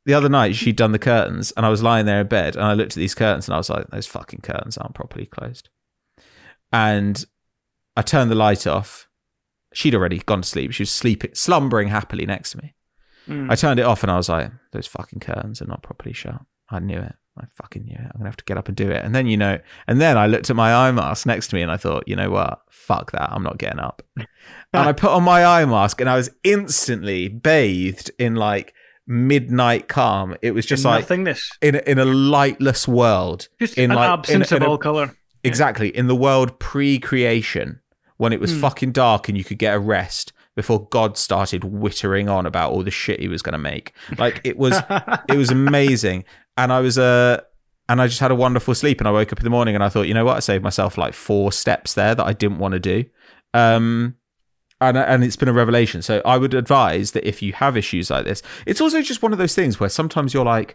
[SPEAKER 1] the other night she'd done the curtains and I was lying there in bed and I looked at these curtains and I was like, those fucking curtains aren't properly closed. And I turned the light off. She'd already gone to sleep. She was sleeping, slumbering happily next to me. Mm. I turned it off and I was like, those fucking curtains are not properly shut. I knew it. I fucking knew it. I'm going to have to get up and do it. And then, you know, and then I looked at my eye mask next to me and I thought, you know what? Fuck that. I'm not getting up. And I put on my eye mask and I was instantly bathed in like midnight calm. It was just
[SPEAKER 2] in
[SPEAKER 1] like
[SPEAKER 2] nothingness.
[SPEAKER 1] In, in a lightless world.
[SPEAKER 2] Just
[SPEAKER 1] in
[SPEAKER 2] an
[SPEAKER 1] like,
[SPEAKER 2] absence
[SPEAKER 1] in, in
[SPEAKER 2] of
[SPEAKER 1] a,
[SPEAKER 2] all colour.
[SPEAKER 1] Exactly. In the world pre-creation, when it was mm. fucking dark and you could get a rest before God started whittering on about all the shit he was going to make. Like it was, it was amazing. And I was, uh, and I just had a wonderful sleep and I woke up in the morning and I thought, you know what? I saved myself like four steps there that I didn't want to do. Um, and, and it's been a revelation. So I would advise that if you have issues like this, it's also just one of those things where sometimes you're like,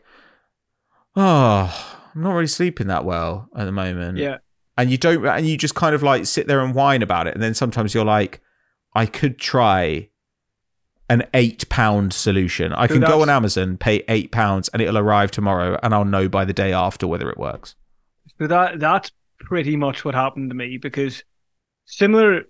[SPEAKER 1] oh, I'm not really sleeping that well at the moment.
[SPEAKER 2] Yeah.
[SPEAKER 1] And you don't, and you just kind of like sit there and whine about it. And then sometimes you're like, I could try an eight pound solution. I can go on Amazon, pay eight pounds, and it'll arrive tomorrow, and I'll know by the day after whether it works.
[SPEAKER 2] So that that's pretty much what happened to me, because similar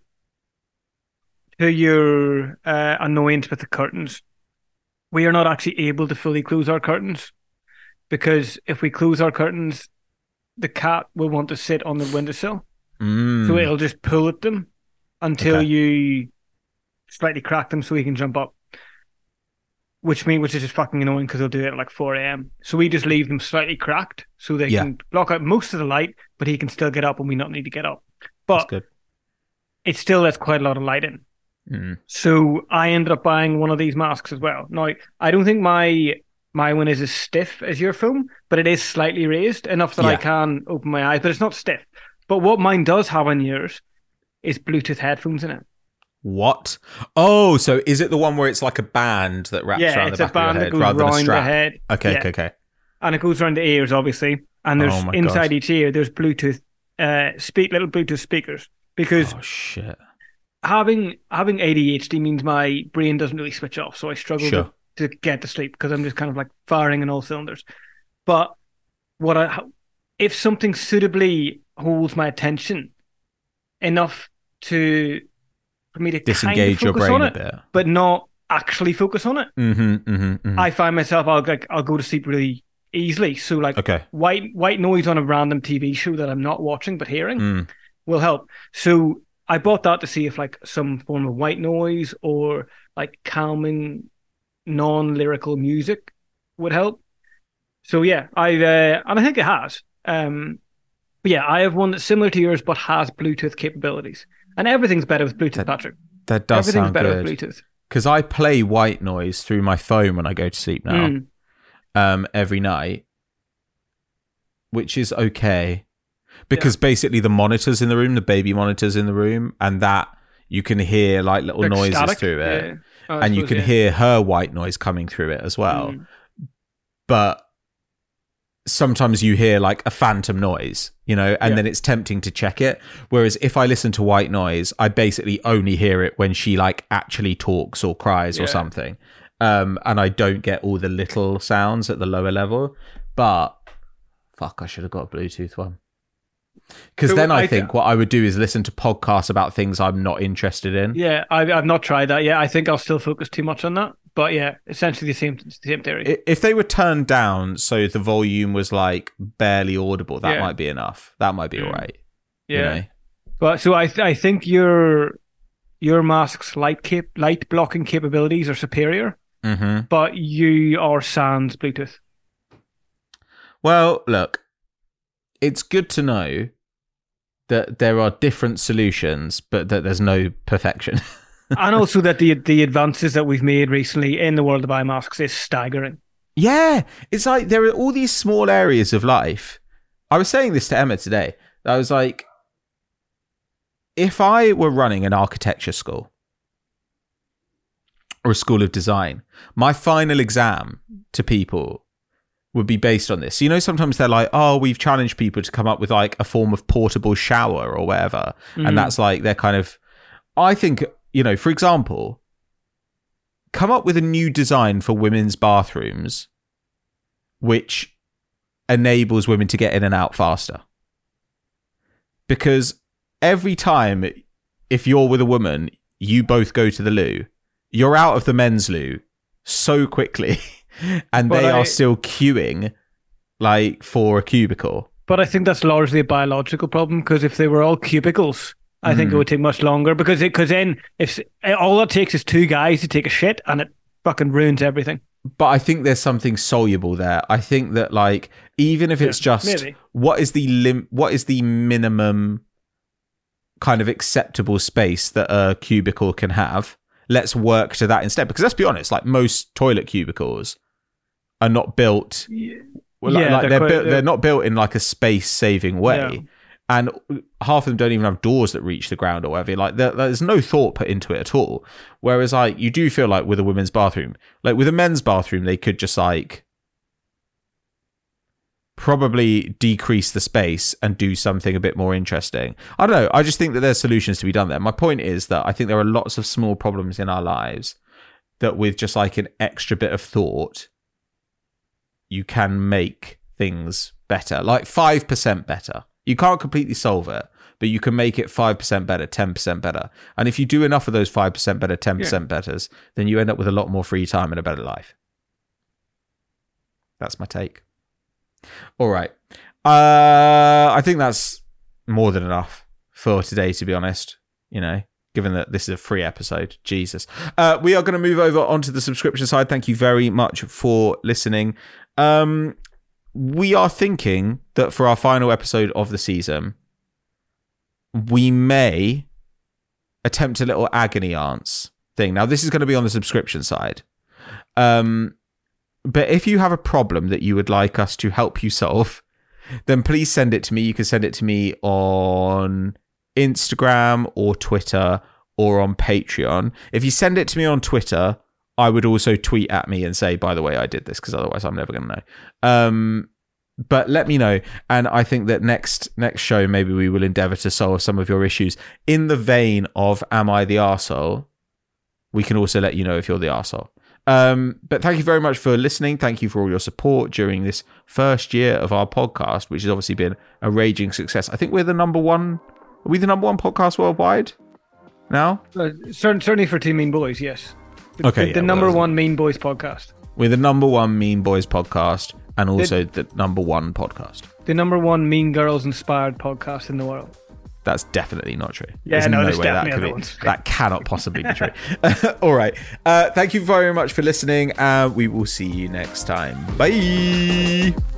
[SPEAKER 2] to your uh, annoyance with the curtains, we are not actually able to fully close our curtains, because if we close our curtains, the cat will want to sit on the windowsill,
[SPEAKER 1] mm.
[SPEAKER 2] so it'll just pull at them until okay. you slightly crack them so he can jump up, which mean which is just fucking annoying because they'll do it at like four a.m. So we just leave them slightly cracked so they yeah. can block out most of the light, but he can still get up and we not need to get up. But
[SPEAKER 1] good.
[SPEAKER 2] It still lets quite a lot of light in.
[SPEAKER 1] Mm.
[SPEAKER 2] So I ended up buying one of these masks as well. Now, I don't think my my one is as stiff as your foam, but it is slightly raised enough that yeah. I can open my eyes, but it's not stiff. But what mine does have on yours is Bluetooth headphones in it.
[SPEAKER 1] What? Oh, so is it the one where it's like a band that wraps
[SPEAKER 2] yeah,
[SPEAKER 1] around the back of your head
[SPEAKER 2] rather than a
[SPEAKER 1] rather than a strap?
[SPEAKER 2] The head.
[SPEAKER 1] Okay,
[SPEAKER 2] yeah.
[SPEAKER 1] okay, okay.
[SPEAKER 2] And it goes around the ears, obviously. And there's
[SPEAKER 1] oh
[SPEAKER 2] inside
[SPEAKER 1] God.
[SPEAKER 2] each ear, there's Bluetooth, uh, speak little Bluetooth speakers. Because
[SPEAKER 1] oh shit,
[SPEAKER 2] having having A D H D means my brain doesn't really switch off, so I struggle
[SPEAKER 1] sure.
[SPEAKER 2] to, to get to sleep because I'm just kind of like firing in all cylinders. But what I if something suitably holds my attention enough to for me to
[SPEAKER 1] disengage
[SPEAKER 2] kind of
[SPEAKER 1] your brain
[SPEAKER 2] on
[SPEAKER 1] a
[SPEAKER 2] it,
[SPEAKER 1] bit,
[SPEAKER 2] but not actually focus on it.
[SPEAKER 1] Mm-hmm, mm-hmm, mm-hmm.
[SPEAKER 2] I find myself I'll like I'll go to sleep really easily. So like
[SPEAKER 1] okay.
[SPEAKER 2] white white noise on a random T V show that I'm not watching but hearing
[SPEAKER 1] mm.
[SPEAKER 2] will help. So I bought that to see if like some form of white noise or like calming non-lyrical music would help. So yeah, I uh, and I think it has. Um, but yeah, I have one that's similar to yours but has Bluetooth capabilities. And everything's better with Bluetooth,
[SPEAKER 1] that,
[SPEAKER 2] Patrick.
[SPEAKER 1] That does
[SPEAKER 2] Everything's
[SPEAKER 1] sound
[SPEAKER 2] better
[SPEAKER 1] good.
[SPEAKER 2] with Bluetooth.
[SPEAKER 1] Because I play white noise through my phone when I go to sleep now,
[SPEAKER 2] mm.
[SPEAKER 1] um, every night, which is okay. Because yeah. basically the monitors in the room, the baby monitors in the room, and that you can hear like little like noises static? through it.
[SPEAKER 2] Yeah. Oh,
[SPEAKER 1] and
[SPEAKER 2] suppose,
[SPEAKER 1] you can
[SPEAKER 2] yeah.
[SPEAKER 1] hear her white noise coming through it as well.
[SPEAKER 2] Mm.
[SPEAKER 1] But sometimes you hear like a phantom noise, you know, and yeah. then it's tempting to check it. Whereas if I listen to white noise, I basically only hear it when she like actually talks or cries yeah. or something. Um, and I don't get all the little sounds at the lower level. But fuck, I should have got a Bluetooth one. Because so then I, I think th- what I would do is listen to podcasts about things I'm not interested in.
[SPEAKER 2] Yeah, I've, I've not tried that yet. I think I'll still focus too much on that. But yeah, essentially the same the same theory.
[SPEAKER 1] If they were turned down so the volume was like barely audible, that
[SPEAKER 2] yeah.
[SPEAKER 1] might be enough. That might be all right.
[SPEAKER 2] Yeah.
[SPEAKER 1] You know?
[SPEAKER 2] But so I th- I think your your mask's light cap- light blocking capabilities are superior,
[SPEAKER 1] mm-hmm.
[SPEAKER 2] but you are sans Bluetooth.
[SPEAKER 1] Well, look, it's good to know that there are different solutions, but that there's no perfection.
[SPEAKER 2] And also that the the advances that we've made recently in the world of eye masks is staggering.
[SPEAKER 1] Yeah, it's like there are all these small areas of life. I was saying this to Emma today. I was like, if I were running an architecture school or a school of design, my final exam to people would be based on this. You know, sometimes they're like, oh, we've challenged people to come up with like a form of portable shower or whatever. Mm. And that's like, they're kind of, I think, you know, for example, come up with a new design for women's bathrooms which enables women to get in and out faster. Because every time, if you're with a woman, you both go to the loo, you're out of the men's loo so quickly, and but they I, are still queuing like for a cubicle.
[SPEAKER 2] But I think that's largely a biological problem, because if they were all cubicles, I mm. think it would take much longer, because because then if all it takes is two guys to take a shit, and it fucking ruins everything.
[SPEAKER 1] But I think there's something soluble there. I think that, like, even if it's yeah, just maybe. what is the lim- what is the minimum kind of acceptable space that a cubicle can have, let's work to that instead. Because let's be honest, like, most toilet cubicles are not built
[SPEAKER 2] yeah,
[SPEAKER 1] well, like,
[SPEAKER 2] yeah
[SPEAKER 1] like
[SPEAKER 2] they're,
[SPEAKER 1] they're,
[SPEAKER 2] quite,
[SPEAKER 1] bu- they're not built in like a space saving way. Yeah. And half of them don't even have doors that reach the ground or whatever. Like, there, there's no thought put into it at all. Whereas, like, you do feel like with a women's bathroom, like with a men's bathroom, they could just like probably decrease the space and do something a bit more interesting. I don't know. I just think that there's solutions to be done there. My point is that I think there are lots of small problems in our lives that with just like an extra bit of thought, you can make things better, like five percent better. You can't completely solve it, but you can make it five percent better, ten percent better. And if you do enough of those five percent better, ten percent yeah. betters, then you end up with a lot more free time and a better life. That's my take. All right. Uh, I think that's more than enough for today, to be honest. You know, given that this is a free episode. Jesus. Uh, we are going to move over onto the subscription side. Thank you very much for listening. Um... We are thinking that for our final episode of the season, we may attempt a little agony aunts thing. Now, this is going to be on the subscription side. Um, but if you have a problem that you would like us to help you solve, then please send it to me. You can send it to me on Instagram or Twitter or on Patreon. If you send it to me on Twitter, I would also tweet at me and say, by the way, I did this, because otherwise I'm never going to know. Um, but let me know. And I think that next next show, maybe we will endeavour to solve some of your issues. In the vein of, am I the arsehole? We can also let you know if you're the arsehole. Um, but thank you very much for listening. Thank you for all your support during this first year of our podcast, which has obviously been a raging success. I think we're the number one. Are we the number one podcast worldwide now?
[SPEAKER 2] Uh, certainly for Two Mean Boys, yes. The,
[SPEAKER 1] okay,
[SPEAKER 2] the,
[SPEAKER 1] yeah,
[SPEAKER 2] the number
[SPEAKER 1] well,
[SPEAKER 2] one Mean Boys podcast.
[SPEAKER 1] We're the number one Mean Boys podcast, and also the, the number one podcast.
[SPEAKER 2] The number one Mean Girls inspired podcast in the world.
[SPEAKER 1] That's definitely not true.
[SPEAKER 2] Yeah,
[SPEAKER 1] there's
[SPEAKER 2] no,
[SPEAKER 1] no
[SPEAKER 2] there's
[SPEAKER 1] way that
[SPEAKER 2] definitely
[SPEAKER 1] could
[SPEAKER 2] other
[SPEAKER 1] be.
[SPEAKER 2] ones.
[SPEAKER 1] That cannot possibly be true. All right. Uh, thank you very much for listening, and we will see you next time. Bye.